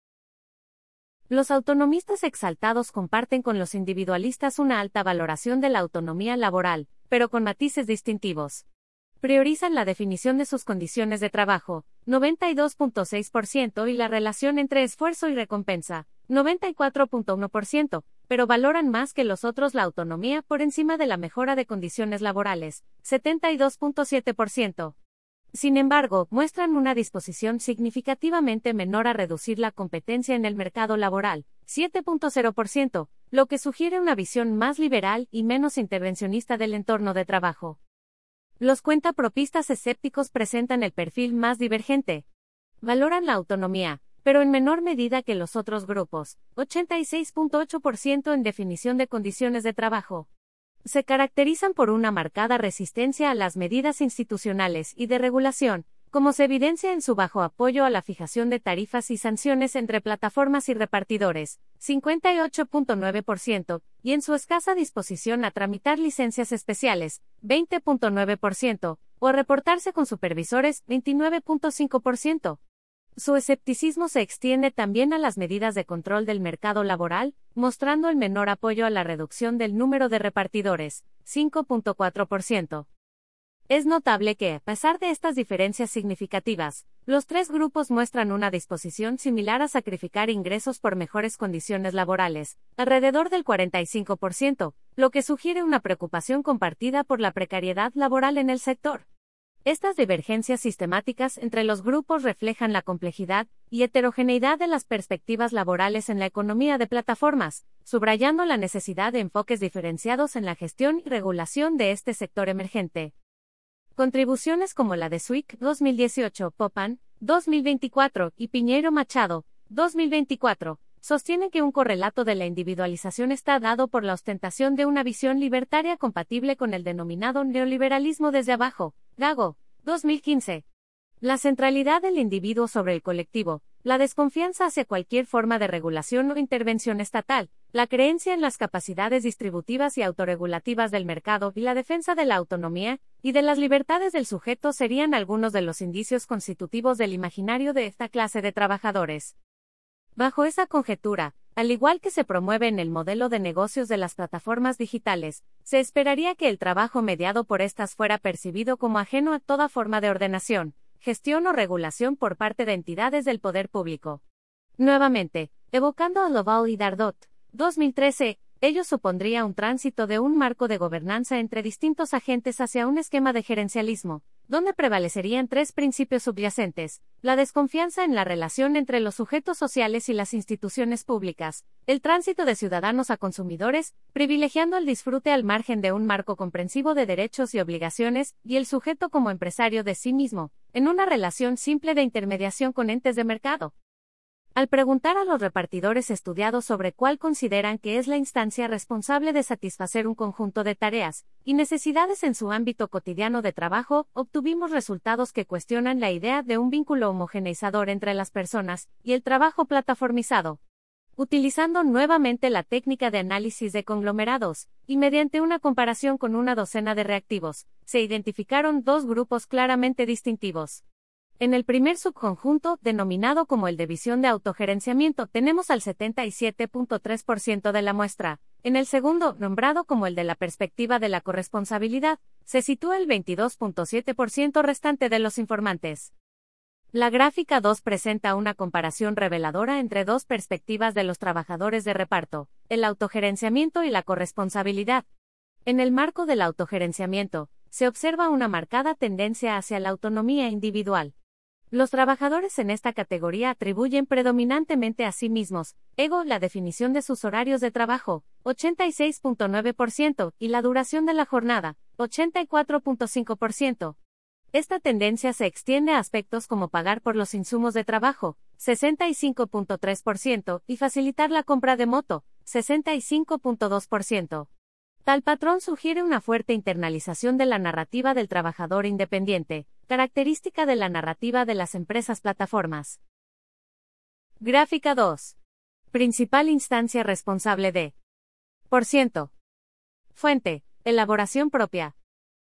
Los autonomistas exaltados comparten con los individualistas una alta valoración de la autonomía laboral, pero con matices distintivos. Priorizan la definición de sus condiciones de trabajo, noventa y dos punto seis por ciento, y la relación entre esfuerzo y recompensa, noventa y cuatro punto uno por ciento, pero valoran más que los otros la autonomía por encima de la mejora de condiciones laborales, setenta y dos punto siete por ciento. Sin embargo, muestran una disposición significativamente menor a reducir la competencia en el mercado laboral, siete punto cero por ciento, lo que sugiere una visión más liberal y menos intervencionista del entorno de trabajo. Los cuentapropistas escépticos presentan el perfil más divergente. Valoran la autonomía, pero en menor medida que los otros grupos, ochenta y seis punto ocho por ciento en definición de condiciones de trabajo. Se caracterizan por una marcada resistencia a las medidas institucionales y de regulación, como se evidencia en su bajo apoyo a la fijación de tarifas y sanciones entre plataformas y repartidores, cincuenta y ocho punto nueve por ciento, y en su escasa disposición a tramitar licencias especiales, veinte punto nueve por ciento, o a reportarse con supervisores, veintinueve punto cinco por ciento. Su escepticismo se extiende también a las medidas de control del mercado laboral, mostrando el menor apoyo a la reducción del número de repartidores, cinco punto cuatro por ciento. Es notable que, a pesar de estas diferencias significativas, los tres grupos muestran una disposición similar a sacrificar ingresos por mejores condiciones laborales, alrededor del cuarenta y cinco por ciento, lo que sugiere una preocupación compartida por la precariedad laboral en el sector. Estas divergencias sistemáticas entre los grupos reflejan la complejidad y heterogeneidad de las perspectivas laborales en la economía de plataformas, subrayando la necesidad de enfoques diferenciados en la gestión y regulación de este sector emergente. Contribuciones como la de Zwick, dos mil dieciocho, Popan, dos mil veinticuatro, y Piñeiro Machado, dos mil veinticuatro, sostienen que un correlato de la individualización está dado por la ostentación de una visión libertaria compatible con el denominado neoliberalismo desde abajo, Gago, dos mil quince. La centralidad del individuo sobre el colectivo, la desconfianza hacia cualquier forma de regulación o intervención estatal, la creencia en las capacidades distributivas y autorregulativas del mercado y la defensa de la autonomía y de las libertades del sujeto serían algunos de los indicios constitutivos del imaginario de esta clase de trabajadores. Bajo esa conjetura, al igual que se promueve en el modelo de negocios de las plataformas digitales, se esperaría que el trabajo mediado por estas fuera percibido como ajeno a toda forma de ordenación, gestión o regulación por parte de entidades del poder público. Nuevamente, evocando a Loval y Dardot, dos mil trece, ello supondría un tránsito de un marco de gobernanza entre distintos agentes hacia un esquema de gerencialismo, donde prevalecerían tres principios subyacentes: la desconfianza en la relación entre los sujetos sociales y las instituciones públicas, el tránsito de ciudadanos a consumidores, privilegiando el disfrute al margen de un marco comprensivo de derechos y obligaciones, y el sujeto como empresario de sí mismo, en una relación simple de intermediación con entes de mercado. Al preguntar a los repartidores estudiados sobre cuál consideran que es la instancia responsable de satisfacer un conjunto de tareas y necesidades en su ámbito cotidiano de trabajo, obtuvimos resultados que cuestionan la idea de un vínculo homogeneizador entre las personas y el trabajo plataformizado. Utilizando nuevamente la técnica de análisis de conglomerados, y mediante una comparación con una docena de reactivos, se identificaron dos grupos claramente distintivos. En el primer subconjunto, denominado como el de visión de autogerenciamiento, tenemos al setenta y siete punto tres por ciento de la muestra. En el segundo, nombrado como el de la perspectiva de la corresponsabilidad, se sitúa el veintidós punto siete por ciento restante de los informantes. La gráfica dos presenta una comparación reveladora entre dos perspectivas de los trabajadores de reparto, el autogerenciamiento y la corresponsabilidad. En el marco del autogerenciamiento, se observa una marcada tendencia hacia la autonomía individual. Los trabajadores en esta categoría atribuyen predominantemente a sí mismos, ego, la definición de sus horarios de trabajo, ochenta y seis punto nueve por ciento, y la duración de la jornada, ochenta y cuatro punto cinco por ciento. Esta tendencia se extiende a aspectos como pagar por los insumos de trabajo, sesenta y cinco punto tres por ciento, y facilitar la compra de moto, sesenta y cinco punto dos por ciento. Tal patrón sugiere una fuerte internalización de la narrativa del trabajador independiente, característica de la narrativa de las empresas plataformas. Gráfica dos. Principal instancia responsable de. Por ciento. Fuente, elaboración propia.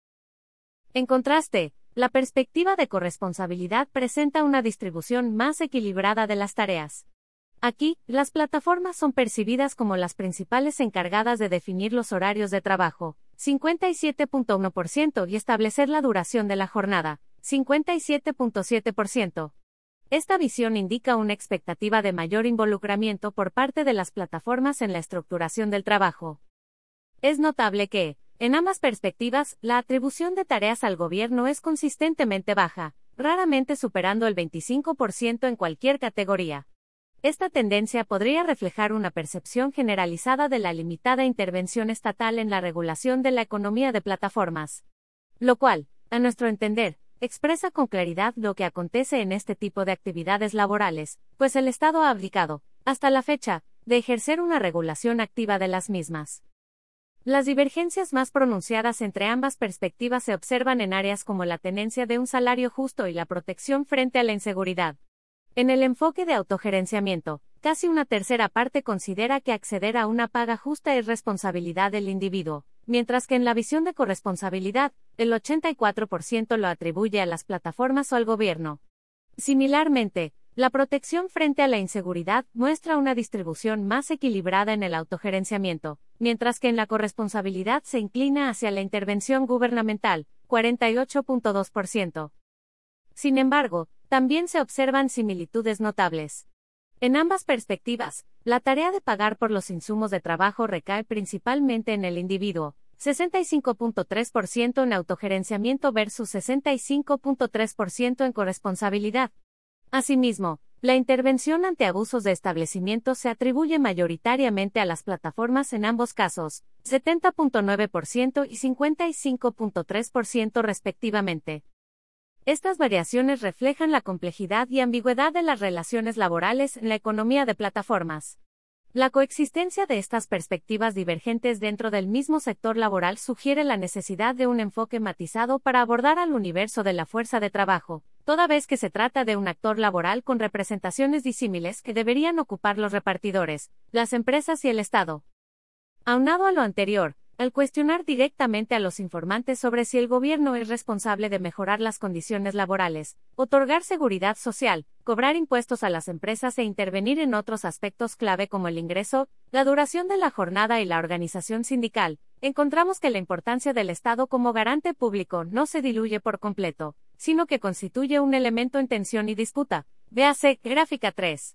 En contraste, la perspectiva de corresponsabilidad presenta una distribución más equilibrada de las tareas. Aquí, las plataformas son percibidas como las principales encargadas de definir los horarios de trabajo, cincuenta y siete punto uno por ciento, y establecer la duración de la jornada, cincuenta y siete punto siete por ciento. Esta visión indica una expectativa de mayor involucramiento por parte de las plataformas en la estructuración del trabajo. Es notable que, en ambas perspectivas, la atribución de tareas al gobierno es consistentemente baja, raramente superando el veinticinco por ciento en cualquier categoría. Esta tendencia podría reflejar una percepción generalizada de la limitada intervención estatal en la regulación de la economía de plataformas. Lo cual, a nuestro entender, expresa con claridad lo que acontece en este tipo de actividades laborales, pues el Estado ha abdicado, hasta la fecha, de ejercer una regulación activa de las mismas. Las divergencias más pronunciadas entre ambas perspectivas se observan en áreas como la tenencia de un salario justo y la protección frente a la inseguridad. En el enfoque de autogerenciamiento, casi una tercera parte considera que acceder a una paga justa es responsabilidad del individuo, mientras que en la visión de corresponsabilidad, el ochenta y cuatro por ciento lo atribuye a las plataformas o al gobierno. Similarmente, la protección frente a la inseguridad muestra una distribución más equilibrada en el autogerenciamiento, mientras que en la corresponsabilidad se inclina hacia la intervención gubernamental, cuarenta y ocho punto dos por ciento. Sin embargo, también se observan similitudes notables. En ambas perspectivas, la tarea de pagar por los insumos de trabajo recae principalmente en el individuo, sesenta y cinco punto tres por ciento en autogerenciamiento versus sesenta y cinco punto tres por ciento en corresponsabilidad. Asimismo, la intervención ante abusos de establecimientos se atribuye mayoritariamente a las plataformas en ambos casos, setenta punto nueve por ciento y cincuenta y cinco punto tres por ciento respectivamente. Estas variaciones reflejan la complejidad y ambigüedad de las relaciones laborales en la economía de plataformas. La coexistencia de estas perspectivas divergentes dentro del mismo sector laboral sugiere la necesidad de un enfoque matizado para abordar al universo de la fuerza de trabajo, toda vez que se trata de un actor laboral con representaciones disímiles que deberían ocupar los repartidores, las empresas y el Estado. Aunado a lo anterior, al cuestionar directamente a los informantes sobre si el gobierno es responsable de mejorar las condiciones laborales, otorgar seguridad social, cobrar impuestos a las empresas e intervenir en otros aspectos clave como el ingreso, la duración de la jornada y la organización sindical, encontramos que la importancia del Estado como garante público no se diluye por completo, sino que constituye un elemento en tensión y disputa. Véase Gráfica tres.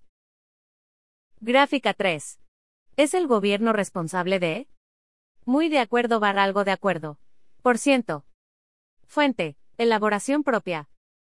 Gráfica tres. ¿Es el gobierno responsable de? Muy de acuerdo barra algo de acuerdo. Por ciento. Fuente, elaboración propia.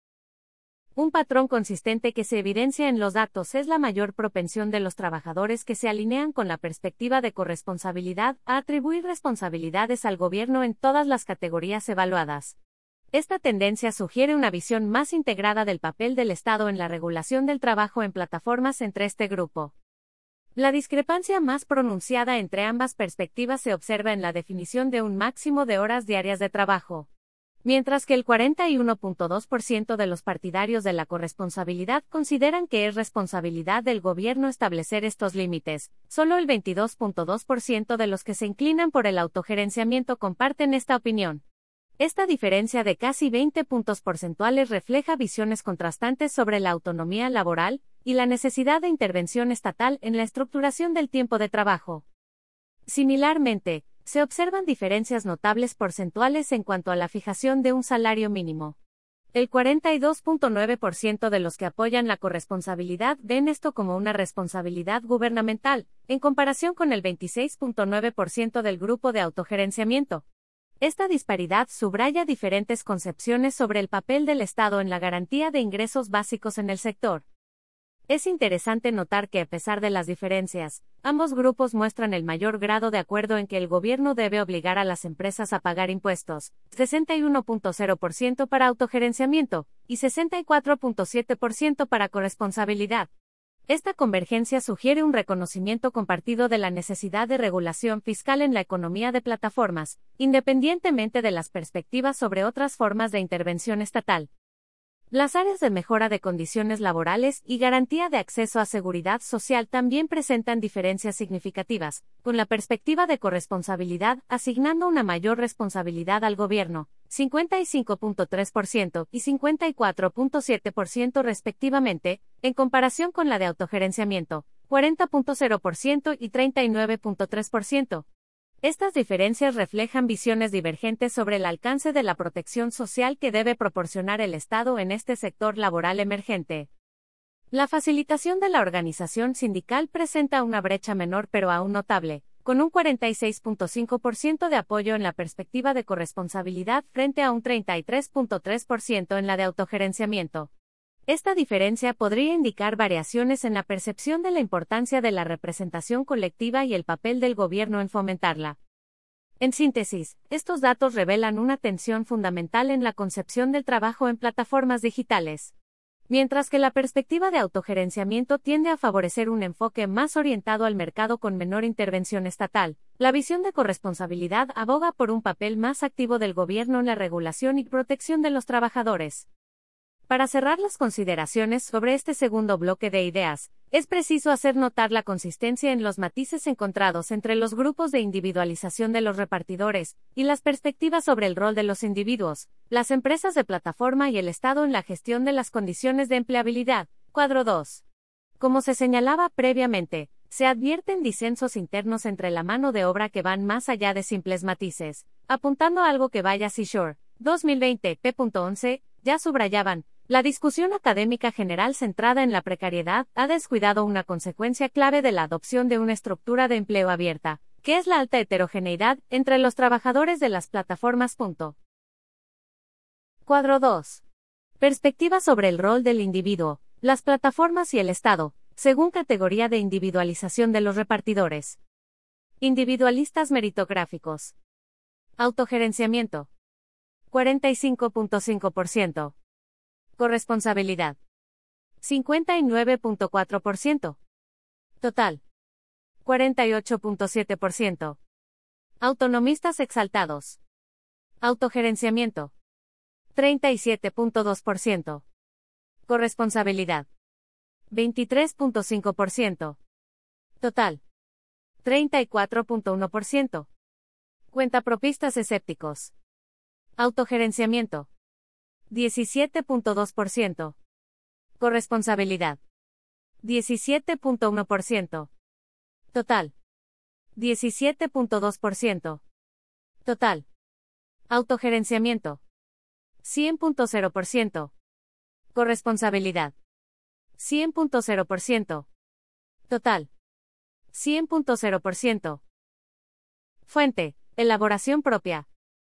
Un patrón consistente que se evidencia en los datos es la mayor propensión de los trabajadores que se alinean con la perspectiva de corresponsabilidad a atribuir responsabilidades al gobierno en todas las categorías evaluadas. Esta tendencia sugiere una visión más integrada del papel del Estado en la regulación del trabajo en plataformas entre este grupo. La discrepancia más pronunciada entre ambas perspectivas se observa en la definición de un máximo de horas diarias de trabajo. Mientras que el cuarenta y uno punto dos por ciento de los partidarios de la corresponsabilidad consideran que es responsabilidad del gobierno establecer estos límites, solo el veintidós punto dos por ciento de los que se inclinan por el autogerenciamiento comparten esta opinión. Esta diferencia de casi veinte puntos porcentuales refleja visiones contrastantes sobre la autonomía laboral y la necesidad de intervención estatal en la estructuración del tiempo de trabajo. Similarmente, se observan diferencias notables porcentuales en cuanto a la fijación de un salario mínimo. El cuarenta y dos punto nueve por ciento de los que apoyan la corresponsabilidad ven esto como una responsabilidad gubernamental, en comparación con el veintiséis punto nueve por ciento del grupo de autogerenciamiento. Esta disparidad subraya diferentes concepciones sobre el papel del Estado en la garantía de ingresos básicos en el sector. Es interesante notar que a pesar de las diferencias, ambos grupos muestran el mayor grado de acuerdo en que el gobierno debe obligar a las empresas a pagar impuestos, sesenta y uno punto cero por ciento para autogerenciamiento, y sesenta y cuatro punto siete por ciento para corresponsabilidad. Esta convergencia sugiere un reconocimiento compartido de la necesidad de regulación fiscal en la economía de plataformas, independientemente de las perspectivas sobre otras formas de intervención estatal. Las áreas de mejora de condiciones laborales y garantía de acceso a seguridad social también presentan diferencias significativas, con la perspectiva de corresponsabilidad asignando una mayor responsabilidad al gobierno, cincuenta y cinco punto tres por ciento y cincuenta y cuatro punto siete por ciento respectivamente, en comparación con la de autogerenciamiento, cuarenta punto cero por ciento y treinta y nueve punto tres por ciento. Estas diferencias reflejan visiones divergentes sobre el alcance de la protección social que debe proporcionar el Estado en este sector laboral emergente. La facilitación de la organización sindical presenta una brecha menor pero aún notable, con un cuarenta y seis punto cinco por ciento de apoyo en la perspectiva de corresponsabilidad frente a un treinta y tres punto tres por ciento en la de autogerenciamiento. Esta diferencia podría indicar variaciones en la percepción de la importancia de la representación colectiva y el papel del gobierno en fomentarla. En síntesis, estos datos revelan una tensión fundamental en la concepción del trabajo en plataformas digitales. Mientras que la perspectiva de autogerenciamiento tiende a favorecer un enfoque más orientado al mercado con menor intervención estatal, la visión de corresponsabilidad aboga por un papel más activo del gobierno en la regulación y protección de los trabajadores. Para cerrar las consideraciones sobre este segundo bloque de ideas, es preciso hacer notar la consistencia en los matices encontrados entre los grupos de individualización de los repartidores y las perspectivas sobre el rol de los individuos, las empresas de plataforma y el Estado en la gestión de las condiciones de empleabilidad. Cuadro dos. Como se señalaba previamente, se advierten disensos internos entre la mano de obra que van más allá de simples matices, apuntando a algo que vaya Seashore, dos mil veinte, p once, ya subrayaban. La discusión académica general centrada en la precariedad ha descuidado una consecuencia clave de la adopción de una estructura de empleo abierta, que es la alta heterogeneidad entre los trabajadores de las plataformas. Cuadro dos. Perspectiva sobre el rol del individuo, las plataformas y el Estado, según categoría de individualización de los repartidores. Individualistas meritográficos. Autogerenciamiento. cuarenta y cinco punto cinco por ciento. Corresponsabilidad. cincuenta y nueve punto cuatro por ciento. Total. cuarenta y ocho punto siete por ciento. Autonomistas exaltados. Autogerenciamiento. treinta y siete punto dos por ciento. Corresponsabilidad. veintitrés punto cinco por ciento. Total. treinta y cuatro punto uno por ciento. Cuentapropistas escépticos. Autogerenciamiento. diecisiete punto dos por ciento. Corresponsabilidad. diecisiete punto uno por ciento. Total. diecisiete punto dos por ciento. Total. Autogerenciamiento. cien punto cero por ciento. Corresponsabilidad. cien punto cero por ciento. Total. cien punto cero por ciento. Fuente. Elaboración propia.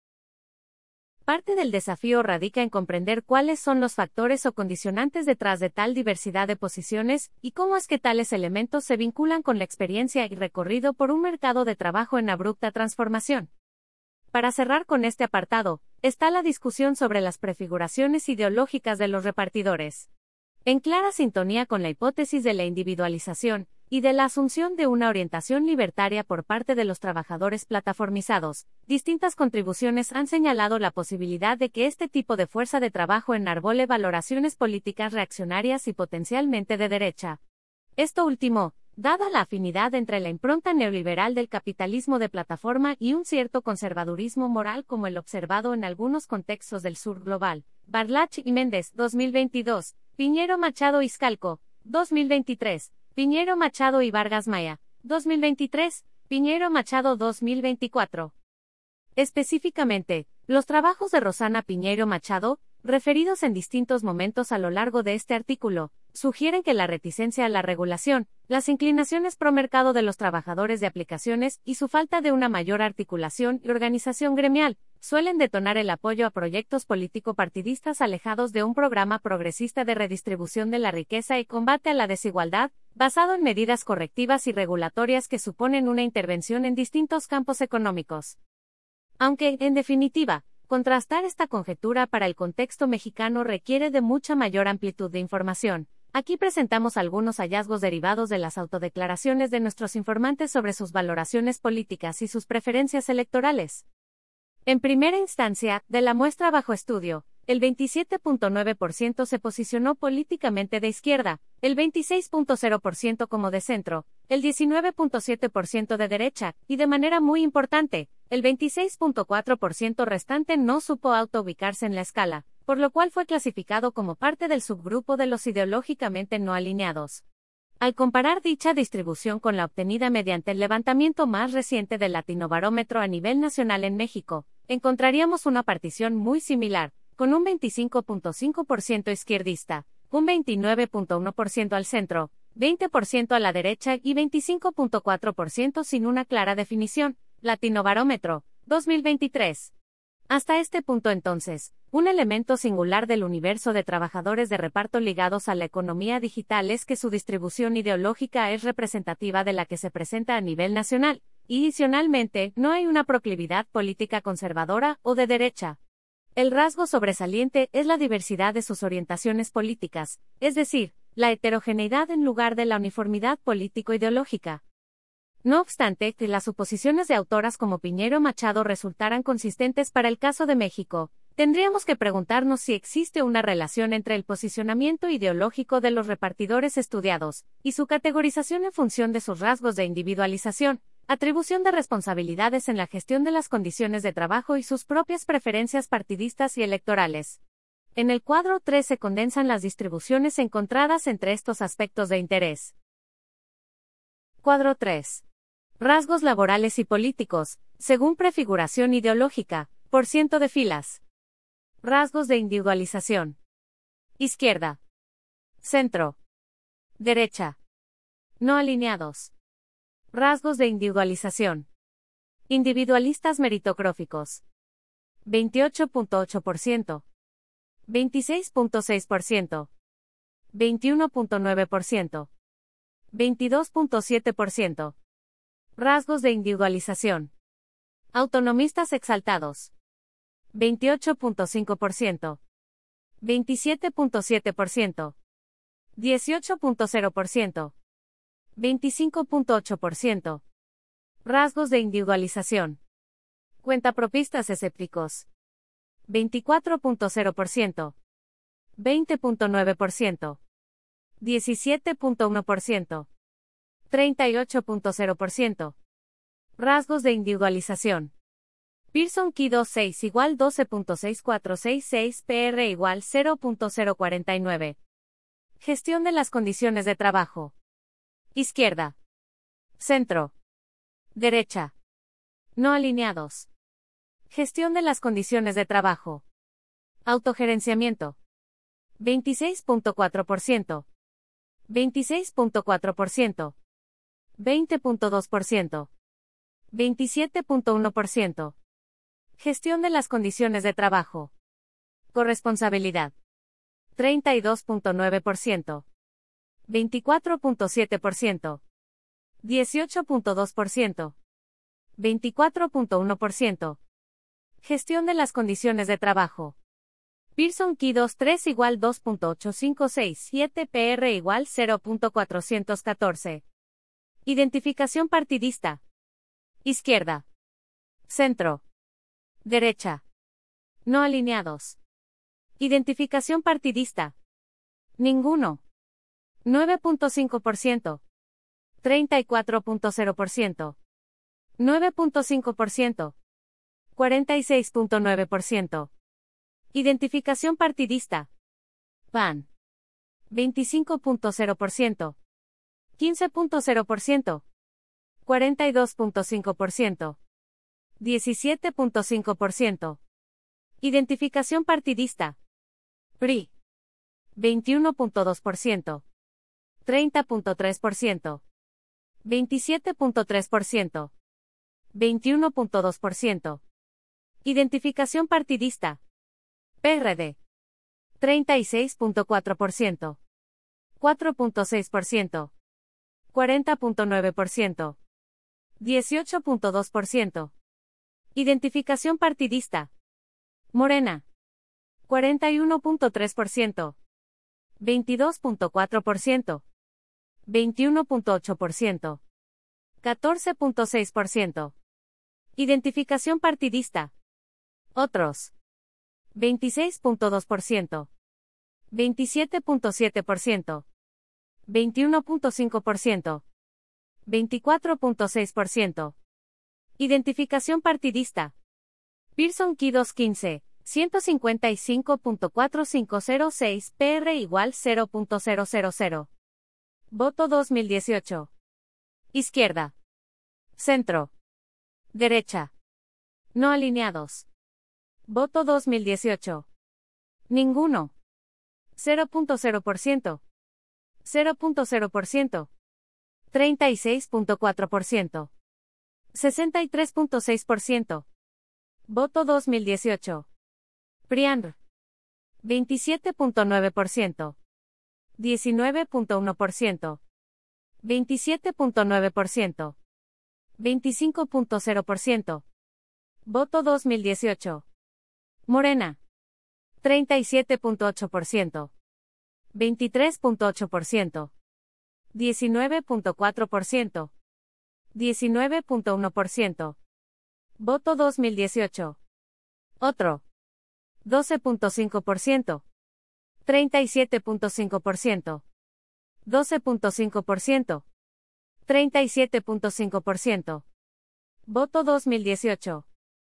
Parte del desafío radica en comprender cuáles son los factores o condicionantes detrás de tal diversidad de posiciones, y cómo es que tales elementos se vinculan con la experiencia y recorrido por un mercado de trabajo en abrupta transformación. Para cerrar con este apartado, está la discusión sobre las prefiguraciones ideológicas de los repartidores. En clara sintonía con la hipótesis de la individualización, y de la asunción de una orientación libertaria por parte de los trabajadores plataformizados, distintas contribuciones han señalado la posibilidad de que este tipo de fuerza de trabajo enarbole valoraciones políticas reaccionarias y potencialmente de derecha. Esto último, dada la afinidad entre la impronta neoliberal del capitalismo de plataforma y un cierto conservadurismo moral como el observado en algunos contextos del sur global. Barlach y Méndez, dos mil veintidós, Piñero Machado y Scalco, dos mil veintitrés. Piñero Machado y Vargas Maya, dos mil veintitrés, Piñero Machado dos mil veinticuatro. Específicamente, los trabajos de Rosana Piñero Machado, referidos en distintos momentos a lo largo de este artículo, sugieren que la reticencia a la regulación, las inclinaciones pro mercado de los trabajadores de aplicaciones y su falta de una mayor articulación y organización gremial, suelen detonar el apoyo a proyectos político-partidistas alejados de un programa progresista de redistribución de la riqueza y combate a la desigualdad, basado en medidas correctivas y regulatorias que suponen una intervención en distintos campos económicos. Aunque, en definitiva, contrastar esta conjetura para el contexto mexicano requiere de mucha mayor amplitud de información, Aquí presentamos algunos hallazgos derivados de las autodeclaraciones de nuestros informantes sobre sus valoraciones políticas y sus preferencias electorales. En primera instancia, de la muestra bajo estudio, el veintisiete punto nueve por ciento se posicionó políticamente de izquierda, el veintiséis punto cero por ciento como de centro, el diecinueve punto siete por ciento de derecha, y de manera muy importante, el veintiséis punto cuatro por ciento restante no supo autoubicarse en la escala, por lo cual fue clasificado como parte del subgrupo de los ideológicamente no alineados. Al comparar dicha distribución con la obtenida mediante el levantamiento más reciente del Latinobarómetro a nivel nacional en México, encontraríamos una partición muy similar, con un veinticinco punto cinco por ciento izquierdista, un veintinueve punto uno por ciento al centro, veinte por ciento a la derecha y veinticinco punto cuatro por ciento sin una clara definición. Latinobarómetro, dos mil veintitrés. Hasta este punto entonces, un elemento singular del universo de trabajadores de reparto ligados a la economía digital es que su distribución ideológica es representativa de la que se presenta a nivel nacional, y adicionalmente, no hay una proclividad política conservadora o de derecha. El rasgo sobresaliente es la diversidad de sus orientaciones políticas, es decir, la heterogeneidad en lugar de la uniformidad político-ideológica. No obstante, que las suposiciones de autoras como Piñero Machado resultaran consistentes para el caso de México, tendríamos que preguntarnos si existe una relación entre el posicionamiento ideológico de los repartidores estudiados y su categorización en función de sus rasgos de individualización, atribución de responsabilidades en la gestión de las condiciones de trabajo y sus propias preferencias partidistas y electorales. En el cuadro tres se condensan las distribuciones encontradas entre estos aspectos de interés. Cuadro tres. Rasgos laborales y políticos, según prefiguración ideológica, por ciento de filas. Rasgos de individualización. Izquierda. Centro. Derecha. No alineados. Rasgos de individualización. Individualistas meritocróficos. veintiocho punto ocho por ciento. veintiséis punto seis por ciento. veintiuno punto nueve por ciento. veintidós punto siete por ciento. Rasgos de individualización. Autonomistas exaltados. veintiocho punto cinco por ciento. veintisiete punto siete por ciento. dieciocho punto cero por ciento. veinticinco punto ocho por ciento. Rasgos de individualización. Cuentapropistas escépticos. veinticuatro punto cero por ciento. veinte punto nueve por ciento. diecisiete punto uno por ciento. treinta y ocho punto cero por ciento. Rasgos de individualización. Pearson Q seis igual doce punto seis cuatro seis seis P R igual cero punto cero cuarenta y nueve. Gestión de las condiciones de trabajo. Izquierda. Centro. Derecha. No alineados. Gestión de las condiciones de trabajo. Autogerenciamiento. veintiséis punto cuatro por ciento. veintiséis punto cuatro por ciento. veinte punto dos por ciento. veintisiete punto uno por ciento. Gestión de las condiciones de trabajo. Corresponsabilidad. treinta y dos punto nueve por ciento. veinticuatro punto siete por ciento. dieciocho punto dos por ciento. veinticuatro punto uno por ciento. Gestión de las condiciones de trabajo. Pearson Q tres igual dos punto ocho cinco seis siete P R igual cero punto cuatrocientos catorce. Identificación partidista. Izquierda. Centro. Derecha. No alineados. Identificación partidista. Ninguno. nueve punto cinco por ciento. treinta y cuatro punto cero por ciento. nueve punto cinco por ciento. cuarenta y seis punto nueve por ciento. Identificación partidista. P A N. veinticinco punto cero por ciento. quince punto cero por ciento. cuarenta y dos punto cinco por ciento. diecisiete punto cinco por ciento. Identificación partidista. P R I. veintiuno punto dos por ciento. treinta punto tres por ciento. veintisiete punto tres por ciento. veintiuno punto dos por ciento. Identificación partidista. P R D. treinta y seis punto cuatro por ciento. cuatro punto seis por ciento. cuarenta punto nueve por ciento. dieciocho punto dos por ciento. Identificación partidista. Morena. cuarenta y uno punto tres por ciento. veintidós punto cuatro por ciento, veintiuno punto ocho por ciento, catorce punto seis por ciento. Identificación partidista. Otros. veintiséis punto dos por ciento, veintisiete punto siete por ciento, veintiuno punto cinco por ciento, veinticuatro punto seis por ciento. Identificación partidista. Pearson Key doscientos quince, ciento cincuenta y cinco punto cuatro cinco cero seis P R igual cero punto cero cero cero. Voto dos mil dieciocho. Izquierda. Centro. Derecha. No alineados. Voto dos mil dieciocho. Ninguno. cero punto cero por ciento. cero punto cero por ciento. treinta y seis punto cuatro por ciento. sesenta y tres punto seis por ciento. Voto dos mil dieciocho. P R I A N. veintisiete punto nueve por ciento. diecinueve punto uno por ciento. veintisiete punto nueve por ciento. veinticinco punto cero por ciento. Voto dos mil dieciocho. Morena. treinta y siete punto ocho por ciento. veintitrés punto ocho por ciento. diecinueve punto cuatro por ciento. diecinueve punto uno por ciento. Voto dos mil dieciocho. Otro. doce punto cinco por ciento. treinta y siete punto cinco por ciento. doce punto cinco por ciento. treinta y siete punto cinco por ciento. Voto dos mil dieciocho.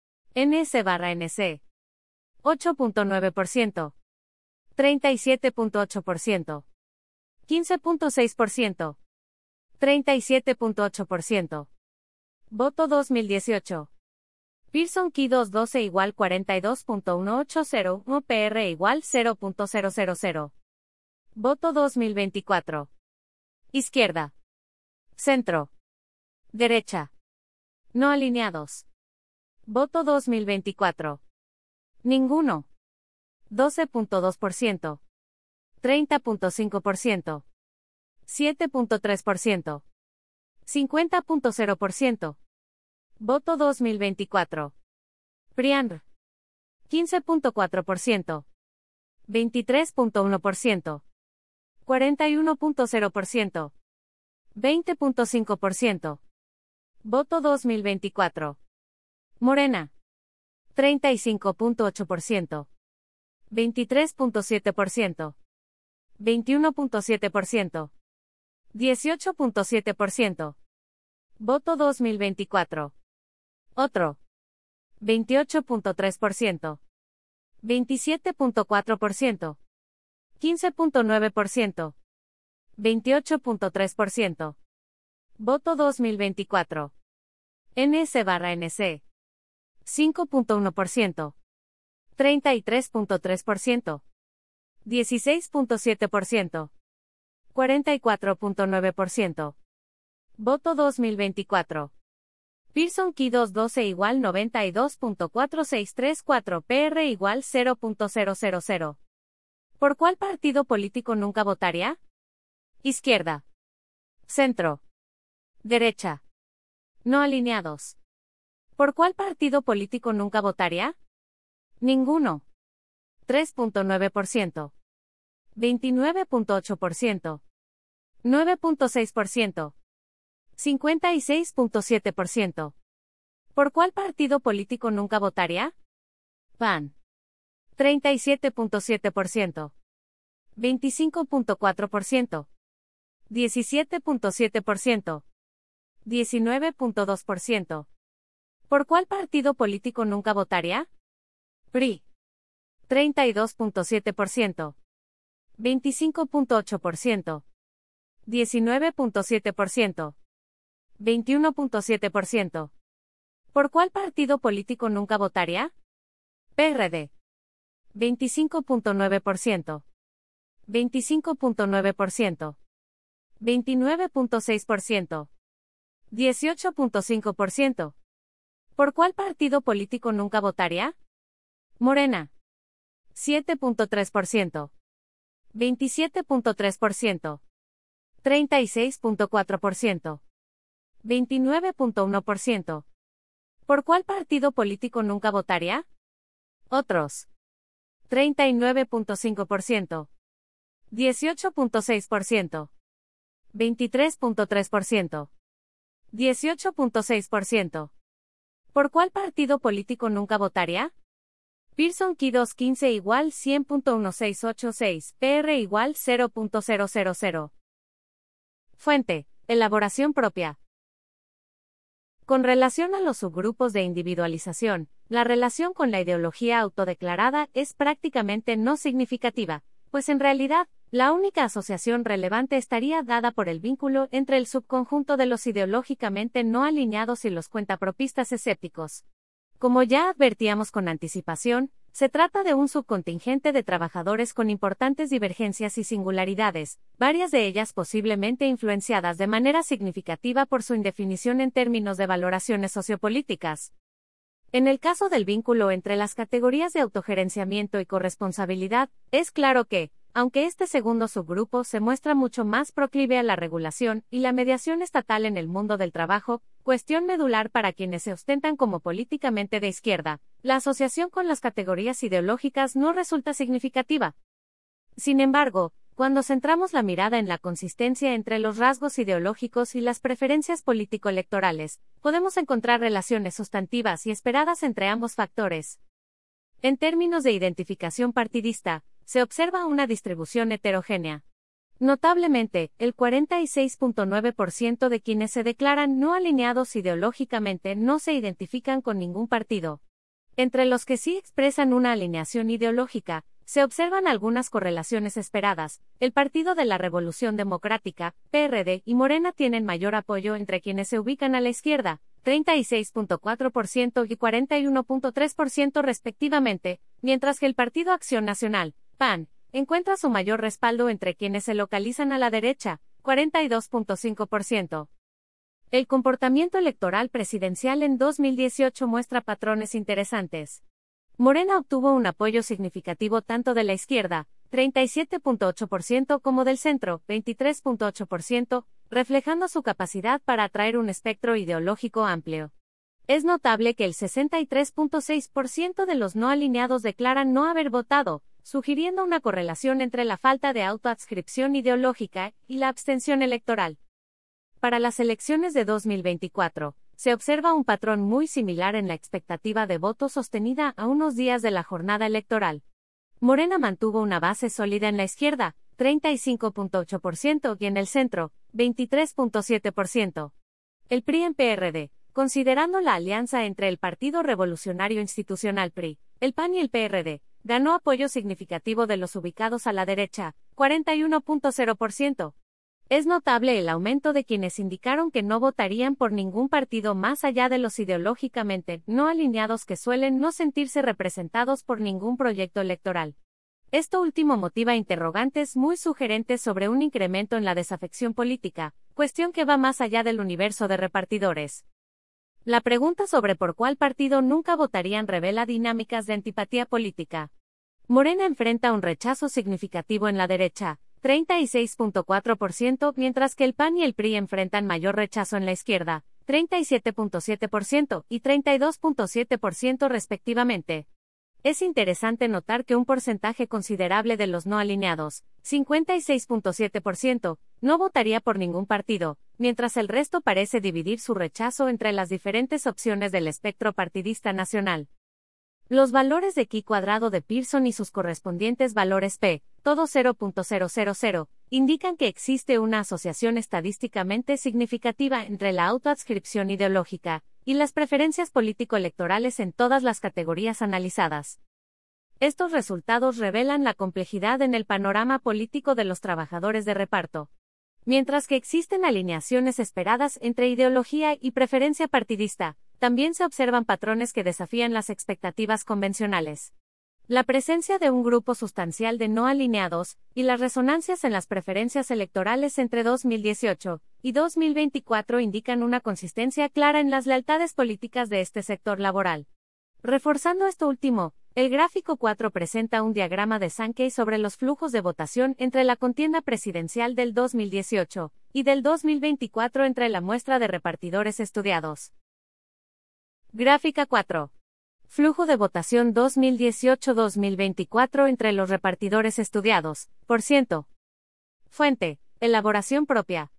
N S barra N C. ocho punto nueve por ciento. treinta y siete punto ocho por ciento. quince punto seis por ciento. treinta y siete punto ocho por ciento. Voto dos mil dieciocho. Pearson Key doscientos doce igual cuarenta y dos punto uno ocho cero uno P R igual cero punto cero cero cero. Voto dos mil veinticuatro. Izquierda. Centro. Derecha. No alineados. Voto dos mil veinticuatro. Ninguno. doce punto dos por ciento. treinta punto cinco por ciento. siete punto tres por ciento. cincuenta punto cero por ciento. Voto dos mil veinticuatro. P R I A N. quince punto cuatro por ciento. veintitrés punto uno por ciento. cuarenta y uno punto cero por ciento. veinte punto cinco por ciento. Voto dos mil veinticuatro. Morena. treinta y cinco punto ocho por ciento. veintitrés punto siete por ciento. veintiuno punto siete por ciento. dieciocho punto siete por ciento. Voto dos mil veinticuatro. Otro. veintiocho punto tres por ciento. veintisiete punto cuatro por ciento. quince punto nueve por ciento. veintiocho punto tres por ciento. Voto dos mil veinticuatro. N S barra N C. cinco punto uno por ciento. treinta y tres punto tres por ciento. dieciséis punto siete por ciento. cuarenta y cuatro punto nueve por ciento. Voto dos mil veinticuatro. Pearson Key doscientos doce igual noventa y dos punto cuatro seis tres cuatro P R igual cero punto cero cero cero. ¿Por cuál partido político nunca votaría? Izquierda. Centro. Derecha. No alineados. ¿Por cuál partido político nunca votaría? Ninguno. tres punto nueve por ciento. veintinueve punto ocho por ciento. nueve punto seis por ciento. cincuenta y seis punto siete por ciento. ¿Por cuál partido político nunca votaría? P A N. treinta y siete punto siete por ciento. veinticinco punto cuatro por ciento. diecisiete punto siete por ciento. diecinueve punto dos por ciento. ¿Por cuál partido político nunca votaría? P R I. treinta y dos punto siete por ciento. veinticinco punto ocho por ciento. diecinueve punto siete por ciento. veintiuno punto siete por ciento. ¿Por cuál partido político nunca votaría? P R D. veinticinco punto nueve por ciento. veinticinco punto nueve por ciento. veintinueve punto seis por ciento. dieciocho punto cinco por ciento. ¿Por cuál partido político nunca votaría? Morena. siete punto tres por ciento. veintisiete punto tres por ciento. treinta y seis punto cuatro por ciento. veintinueve punto uno por ciento. ¿Por cuál partido político nunca votaría? Otros. treinta y nueve punto cinco por ciento. dieciocho punto seis por ciento, veintitrés punto tres por ciento, dieciocho punto seis por ciento. ¿Por cuál partido político nunca votaría? Pearson Q doscientos quince igual cien punto dieciséis ochenta y seis, P R igual cero punto cero cero cero. Fuente: elaboración propia. Con relación a los subgrupos de individualización, la relación con la ideología autodeclarada es prácticamente no significativa, pues en realidad, la única asociación relevante estaría dada por el vínculo entre el subconjunto de los ideológicamente no alineados y los cuentapropistas escépticos. Como ya advertíamos con anticipación, se trata de un subcontingente de trabajadores con importantes divergencias y singularidades, varias de ellas posiblemente influenciadas de manera significativa por su indefinición en términos de valoraciones sociopolíticas. En el caso del vínculo entre las categorías de autogerenciamiento y corresponsabilidad, es claro que, aunque este segundo subgrupo se muestra mucho más proclive a la regulación y la mediación estatal en el mundo del trabajo, cuestión medular para quienes se ostentan como políticamente de izquierda, la asociación con las categorías ideológicas no resulta significativa. Sin embargo, cuando centramos la mirada en la consistencia entre los rasgos ideológicos y las preferencias político-electorales, podemos encontrar relaciones sustantivas y esperadas entre ambos factores. En términos de identificación partidista, se observa una distribución heterogénea. Notablemente, el cuarenta y seis punto nueve por ciento de quienes se declaran no alineados ideológicamente no se identifican con ningún partido. Entre los que sí expresan una alineación ideológica, se observan algunas correlaciones esperadas. El Partido de la Revolución Democrática, P R D, y Morena tienen mayor apoyo entre quienes se ubican a la izquierda, treinta y seis punto cuatro por ciento y cuarenta y uno punto tres por ciento respectivamente, mientras que el Partido Acción Nacional, P A N, encuentra su mayor respaldo entre quienes se localizan a la derecha, cuarenta y dos punto cinco por ciento. El comportamiento electoral presidencial en dos mil dieciocho muestra patrones interesantes. Morena obtuvo un apoyo significativo tanto de la izquierda, treinta y siete punto ocho por ciento, como del centro, veintitrés punto ocho por ciento, reflejando su capacidad para atraer un espectro ideológico amplio. Es notable que el sesenta y tres punto seis por ciento de los no alineados declaran no haber votado, sugiriendo una correlación entre la falta de autoadscripción ideológica y la abstención electoral. Para las elecciones de dos mil veinticuatro, se observa un patrón muy similar en la expectativa de voto sostenida a unos días de la jornada electoral. Morena mantuvo una base sólida en la izquierda, treinta y cinco punto ocho por ciento, y en el centro, veintitrés punto siete por ciento. El P R I en P R D, considerando la alianza entre el Partido Revolucionario Institucional P R I, el P A N y el P R D, ganó apoyo significativo de los ubicados a la derecha, cuarenta y uno punto cero por ciento. Es notable el aumento de quienes indicaron que no votarían por ningún partido más allá de los ideológicamente no alineados que suelen no sentirse representados por ningún proyecto electoral. Esto último motiva interrogantes muy sugerentes sobre un incremento en la desafección política, cuestión que va más allá del universo de repartidores. La pregunta sobre por cuál partido nunca votarían revela dinámicas de antipatía política. Morena enfrenta un rechazo significativo en la derecha, treinta y seis punto cuatro por ciento, mientras que el P A N y el P R I enfrentan mayor rechazo en la izquierda, treinta y siete punto siete por ciento y treinta y dos punto siete por ciento respectivamente. Es interesante notar que un porcentaje considerable de los no alineados, cincuenta y seis punto siete por ciento, no votaría por ningún partido, mientras el resto parece dividir su rechazo entre las diferentes opciones del espectro partidista nacional. Los valores de Q cuadrado de Pearson y sus correspondientes valores P, todo cero punto cero cero cero, indican que existe una asociación estadísticamente significativa entre la autoadscripción ideológica y las preferencias político-electorales en todas las categorías analizadas. Estos resultados revelan la complejidad en el panorama político de los trabajadores de reparto. Mientras que existen alineaciones esperadas entre ideología y preferencia partidista, también se observan patrones que desafían las expectativas convencionales. La presencia de un grupo sustancial de no alineados, y las resonancias en las preferencias electorales entre dos mil dieciocho y dos mil veinticuatro indican una consistencia clara en las lealtades políticas de este sector laboral. Reforzando esto último, el gráfico cuatro presenta un diagrama de Sankey sobre los flujos de votación entre la contienda presidencial del dos mil dieciocho y del dos mil veinticuatro entre la muestra de repartidores estudiados. Gráfica cuatro. Flujo de votación dos mil dieciocho a dos mil veinticuatro entre los repartidores estudiados, por ciento. Fuente: elaboración propia.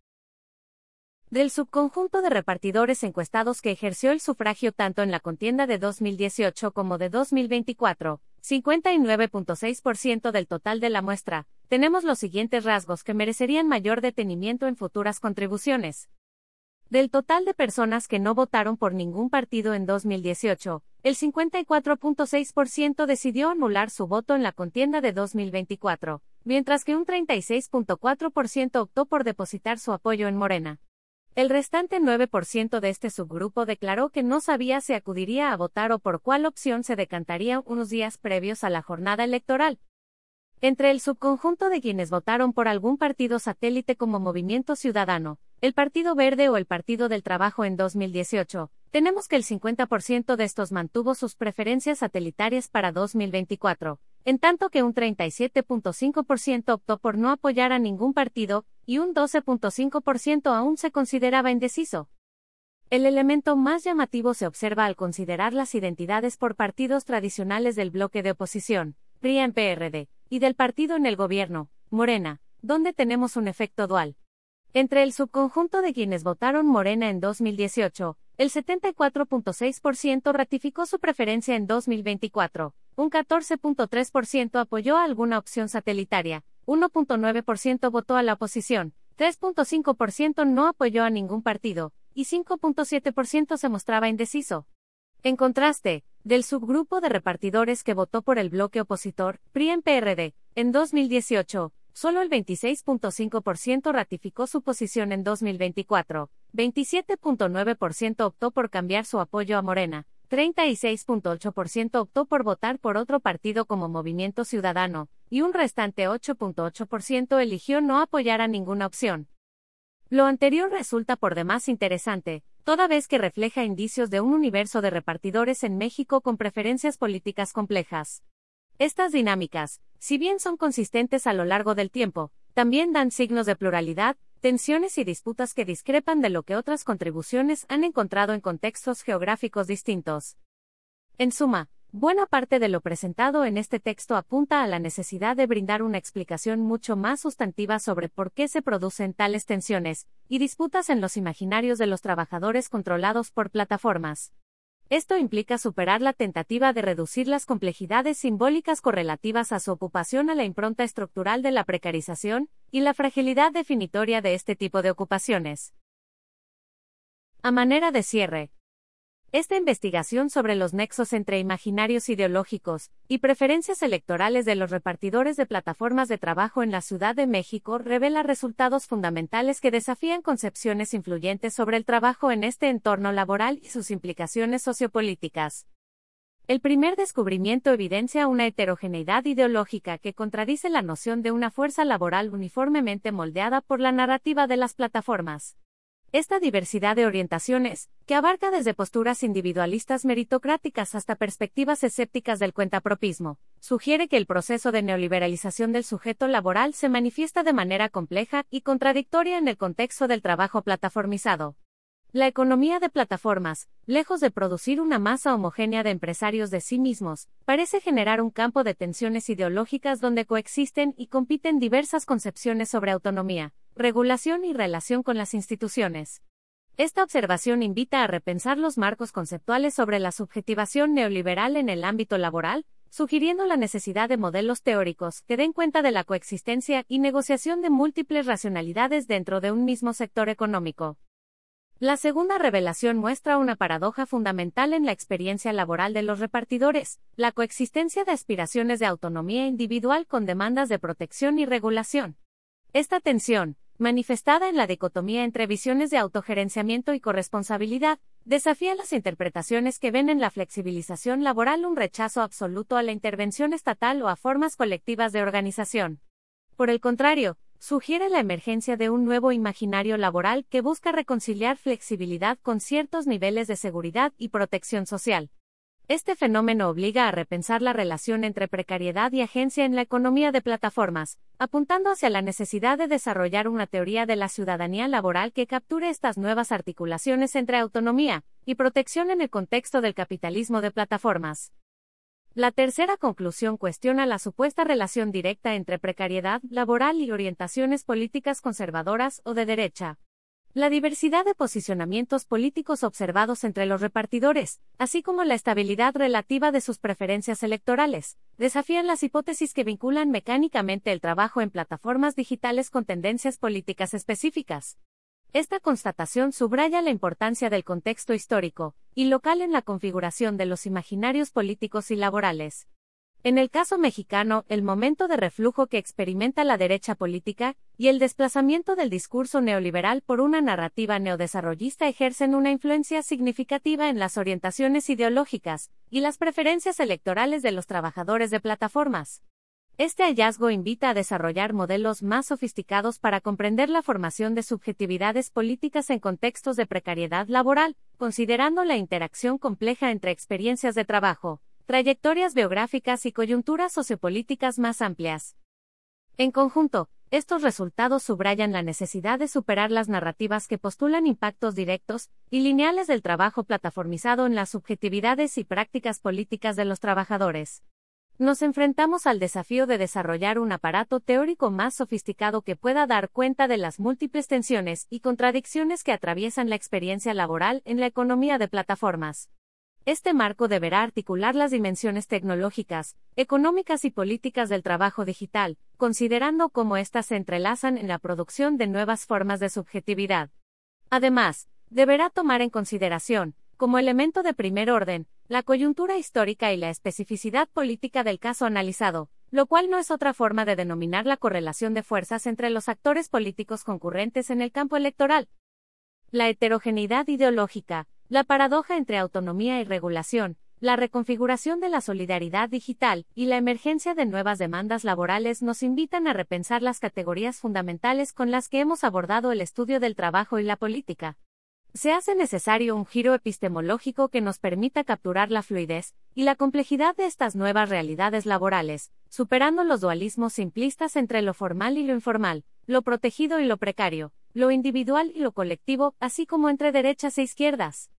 Del subconjunto de repartidores encuestados que ejerció el sufragio tanto en la contienda de dos mil dieciocho como de dos mil veinticuatro, cincuenta y nueve punto seis por ciento del total de la muestra, tenemos los siguientes rasgos que merecerían mayor detenimiento en futuras contribuciones. Del total de personas que no votaron por ningún partido en dos mil dieciocho, el cincuenta y cuatro punto seis por ciento decidió anular su voto en la contienda de dos mil veinticuatro, mientras que un treinta y seis punto cuatro por ciento optó por depositar su apoyo en Morena. El restante nueve por ciento de este subgrupo declaró que no sabía si acudiría a votar o por cuál opción se decantaría unos días previos a la jornada electoral. Entre el subconjunto de quienes votaron por algún partido satélite como Movimiento Ciudadano, el Partido Verde o el Partido del Trabajo en dos mil dieciocho, tenemos que el cincuenta por ciento de estos mantuvo sus preferencias satelitarias para dos mil veinticuatro, en tanto que un treinta y siete punto cinco por ciento optó por no apoyar a ningún partido, y un doce punto cinco por ciento aún se consideraba indeciso. El elemento más llamativo se observa al considerar las identidades por partidos tradicionales del bloque de oposición, P R I A P R D, y del partido en el gobierno, Morena, donde tenemos un efecto dual. Entre el subconjunto de quienes votaron Morena en dos mil dieciocho, el setenta y cuatro punto seis por ciento ratificó su preferencia en dos mil veinticuatro, un catorce punto tres por ciento apoyó a alguna opción satelitaria, uno punto nueve por ciento votó a la oposición, tres punto cinco por ciento no apoyó a ningún partido, y cinco punto siete por ciento se mostraba indeciso. En contraste, del subgrupo de repartidores que votó por el bloque opositor, P R I A P R D, en dos mil dieciocho, solo el veintiséis punto cinco por ciento ratificó su posición en dos mil veinticuatro, veintisiete punto nueve por ciento optó por cambiar su apoyo a Morena, treinta y seis punto ocho por ciento optó por votar por otro partido como Movimiento Ciudadano, y un restante ocho punto ocho por ciento eligió no apoyar a ninguna opción. Lo anterior resulta por demás interesante, toda vez que refleja indicios de un universo de repartidores en México con preferencias políticas complejas. Estas dinámicas, si bien son consistentes a lo largo del tiempo, también dan signos de pluralidad, tensiones y disputas que discrepan de lo que otras contribuciones han encontrado en contextos geográficos distintos. En suma, buena parte de lo presentado en este texto apunta a la necesidad de brindar una explicación mucho más sustantiva sobre por qué se producen tales tensiones y disputas en los imaginarios de los trabajadores controlados por plataformas. Esto implica superar la tentativa de reducir las complejidades simbólicas correlativas a su ocupación a la impronta estructural de la precarización y la fragilidad definitoria de este tipo de ocupaciones. A manera de cierre, esta investigación sobre los nexos entre imaginarios ideológicos y preferencias electorales de los repartidores de plataformas de trabajo en la Ciudad de México revela resultados fundamentales que desafían concepciones influyentes sobre el trabajo en este entorno laboral y sus implicaciones sociopolíticas. El primer descubrimiento evidencia una heterogeneidad ideológica que contradice la noción de una fuerza laboral uniformemente moldeada por la narrativa de las plataformas. Esta diversidad de orientaciones, que abarca desde posturas individualistas meritocráticas hasta perspectivas escépticas del cuentapropismo, sugiere que el proceso de neoliberalización del sujeto laboral se manifiesta de manera compleja y contradictoria en el contexto del trabajo plataformizado. La economía de plataformas, lejos de producir una masa homogénea de empresarios de sí mismos, parece generar un campo de tensiones ideológicas donde coexisten y compiten diversas concepciones sobre autonomía, regulación y relación con las instituciones. Esta observación invita a repensar los marcos conceptuales sobre la subjetivación neoliberal en el ámbito laboral, sugiriendo la necesidad de modelos teóricos que den cuenta de la coexistencia y negociación de múltiples racionalidades dentro de un mismo sector económico. La segunda revelación muestra una paradoja fundamental en la experiencia laboral de los repartidores, la coexistencia de aspiraciones de autonomía individual con demandas de protección y regulación. Esta tensión, manifestada en la dicotomía entre visiones de autogerenciamiento y corresponsabilidad, desafía las interpretaciones que ven en la flexibilización laboral un rechazo absoluto a la intervención estatal o a formas colectivas de organización. Por el contrario, sugiere la emergencia de un nuevo imaginario laboral que busca reconciliar flexibilidad con ciertos niveles de seguridad y protección social. Este fenómeno obliga a repensar la relación entre precariedad y agencia en la economía de plataformas, apuntando hacia la necesidad de desarrollar una teoría de la ciudadanía laboral que capture estas nuevas articulaciones entre autonomía y protección en el contexto del capitalismo de plataformas. La tercera conclusión cuestiona la supuesta relación directa entre precariedad laboral y orientaciones políticas conservadoras o de derecha. La diversidad de posicionamientos políticos observados entre los repartidores, así como la estabilidad relativa de sus preferencias electorales, desafían las hipótesis que vinculan mecánicamente el trabajo en plataformas digitales con tendencias políticas específicas. Esta constatación subraya la importancia del contexto histórico y local en la configuración de los imaginarios políticos y laborales. En el caso mexicano, el momento de reflujo que experimenta la derecha política y el desplazamiento del discurso neoliberal por una narrativa neodesarrollista ejercen una influencia significativa en las orientaciones ideológicas y las preferencias electorales de los trabajadores de plataformas. Este hallazgo invita a desarrollar modelos más sofisticados para comprender la formación de subjetividades políticas en contextos de precariedad laboral, considerando la interacción compleja entre experiencias de trabajo, trayectorias biográficas y coyunturas sociopolíticas más amplias. En conjunto, estos resultados subrayan la necesidad de superar las narrativas que postulan impactos directos y lineales del trabajo plataformizado en las subjetividades y prácticas políticas de los trabajadores. Nos enfrentamos al desafío de desarrollar un aparato teórico más sofisticado que pueda dar cuenta de las múltiples tensiones y contradicciones que atraviesan la experiencia laboral en la economía de plataformas. Este marco deberá articular las dimensiones tecnológicas, económicas y políticas del trabajo digital, considerando cómo éstas se entrelazan en la producción de nuevas formas de subjetividad. Además, deberá tomar en consideración, como elemento de primer orden, la coyuntura histórica y la especificidad política del caso analizado, lo cual no es otra forma de denominar la correlación de fuerzas entre los actores políticos concurrentes en el campo electoral. La heterogeneidad ideológica, la paradoja entre autonomía y regulación, la reconfiguración de la solidaridad digital y la emergencia de nuevas demandas laborales nos invitan a repensar las categorías fundamentales con las que hemos abordado el estudio del trabajo y la política. Se hace necesario un giro epistemológico que nos permita capturar la fluidez y la complejidad de estas nuevas realidades laborales, superando los dualismos simplistas entre lo formal y lo informal, lo protegido y lo precario, lo individual y lo colectivo, así como entre derechas e izquierdas.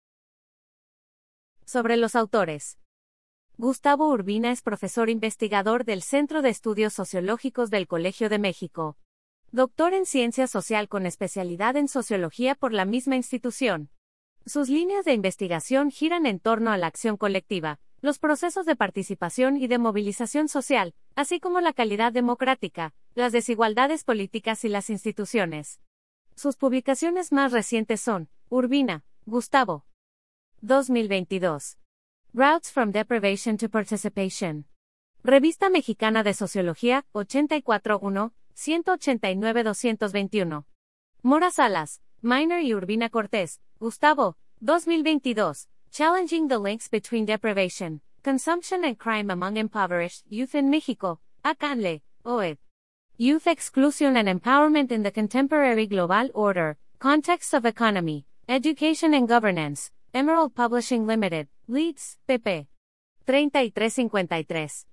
Sobre los autores. Gustavo Urbina es profesor investigador del Centro de Estudios Sociológicos del Colegio de México. Doctor en Ciencia Social con especialidad en Sociología por la misma institución. Sus líneas de investigación giran en torno a la acción colectiva, los procesos de participación y de movilización social, así como la calidad democrática, las desigualdades políticas y las instituciones. Sus publicaciones más recientes son: Urbina, Gustavo. dos mil veintidós. Routes from Deprivation to Participation. Revista Mexicana de Sociología, ochenta y cuatro uno, ciento ochenta y nueve doscientos veintiuno. Mora Salas, Miner y Urbina Cortés, Gustavo, dos mil veintidós. Challenging the Links Between Deprivation, Consumption and Crime Among Impoverished Youth in Mexico, Acanle, O E D. Youth Exclusion and Empowerment in the Contemporary Global Order, Contexts of Economy, Education and Governance, Emerald Publishing Limited, Leeds, pp. treinta y tres cincuenta y tres.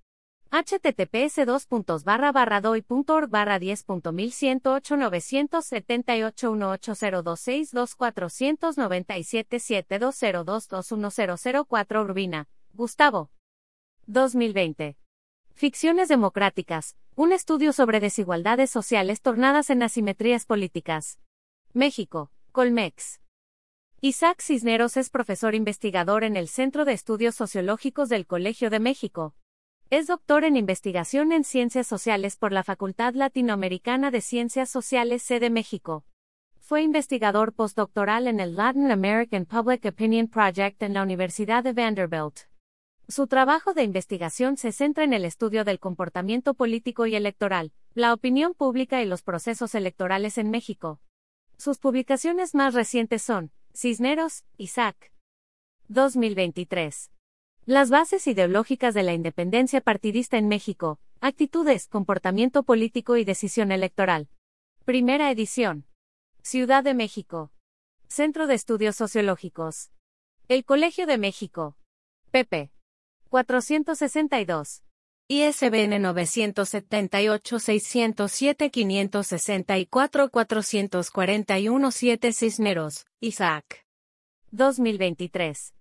https dos puntos barra barra doi punto org barra diez punto mil ciento ocho novecientos setenta y ocho uno ocho cero dos seis dos cuatrocientos noventa y siete siete dos cero dos dos uno cero cero cuatro. Urbina, Gustavo. dos mil veinte. Ficciones democráticas, un estudio sobre desigualdades sociales tornadas en asimetrías políticas. México, Colmex. Isaac Cisneros es profesor investigador en el Centro de Estudios Sociológicos del Colegio de México. Es doctor en Investigación en Ciencias Sociales por la Facultad Latinoamericana de Ciencias Sociales sede México. Fue investigador postdoctoral en el Latin American Public Opinion Project en la Universidad de Vanderbilt. Su trabajo de investigación se centra en el estudio del comportamiento político y electoral, la opinión pública y los procesos electorales en México. Sus publicaciones más recientes son: Cisneros, Isaac. dos mil veintitrés. Las bases ideológicas de la independencia partidista en México, actitudes, comportamiento político y decisión electoral. Primera edición. Ciudad de México. Centro de Estudios Sociológicos. El Colegio de México. pp. cuatrocientos sesenta y dos. I S B N nueve siete ocho, seis cero siete, cinco seis cuatro, cuatro cuatro uno siete. Cisneros, Isaac. dos mil veintitrés.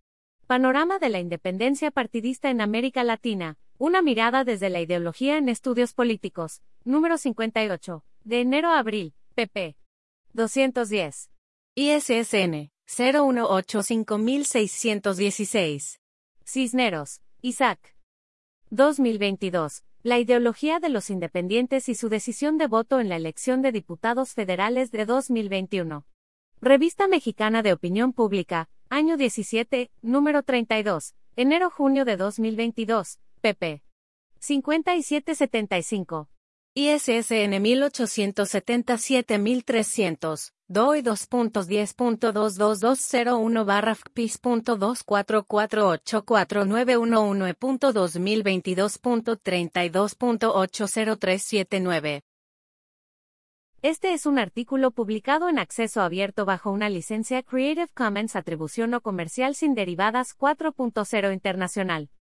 Panorama de la independencia partidista en América Latina, una mirada desde la ideología en estudios políticos, número cincuenta y ocho, de enero a abril, pp. doscientos diez. I S S N, cero uno ocho cinco seis uno seis. Cisneros, Isaac. dos mil veintidós. La ideología de los independientes y su decisión de voto en la elección de diputados federales de dos mil veintiuno. Revista Mexicana de Opinión Pública, año diecisiete, número treinta y dos, enero-junio de dos mil veintidós, pp. cincuenta y siete setenta y cinco. I S S N mil ochocientos setenta y siete mil trescientos, D O I dos punto diez punto dos dos dos cero uno barra F P I S punto dos cuatro cuatro ocho cuatro nueve uno uno E punto dos mil veintidós punto treinta y dos punto ocho cero tres siete nueve. Este es un artículo publicado en acceso abierto bajo una licencia Creative Commons Atribución no comercial sin derivadas cuatro punto cero internacional.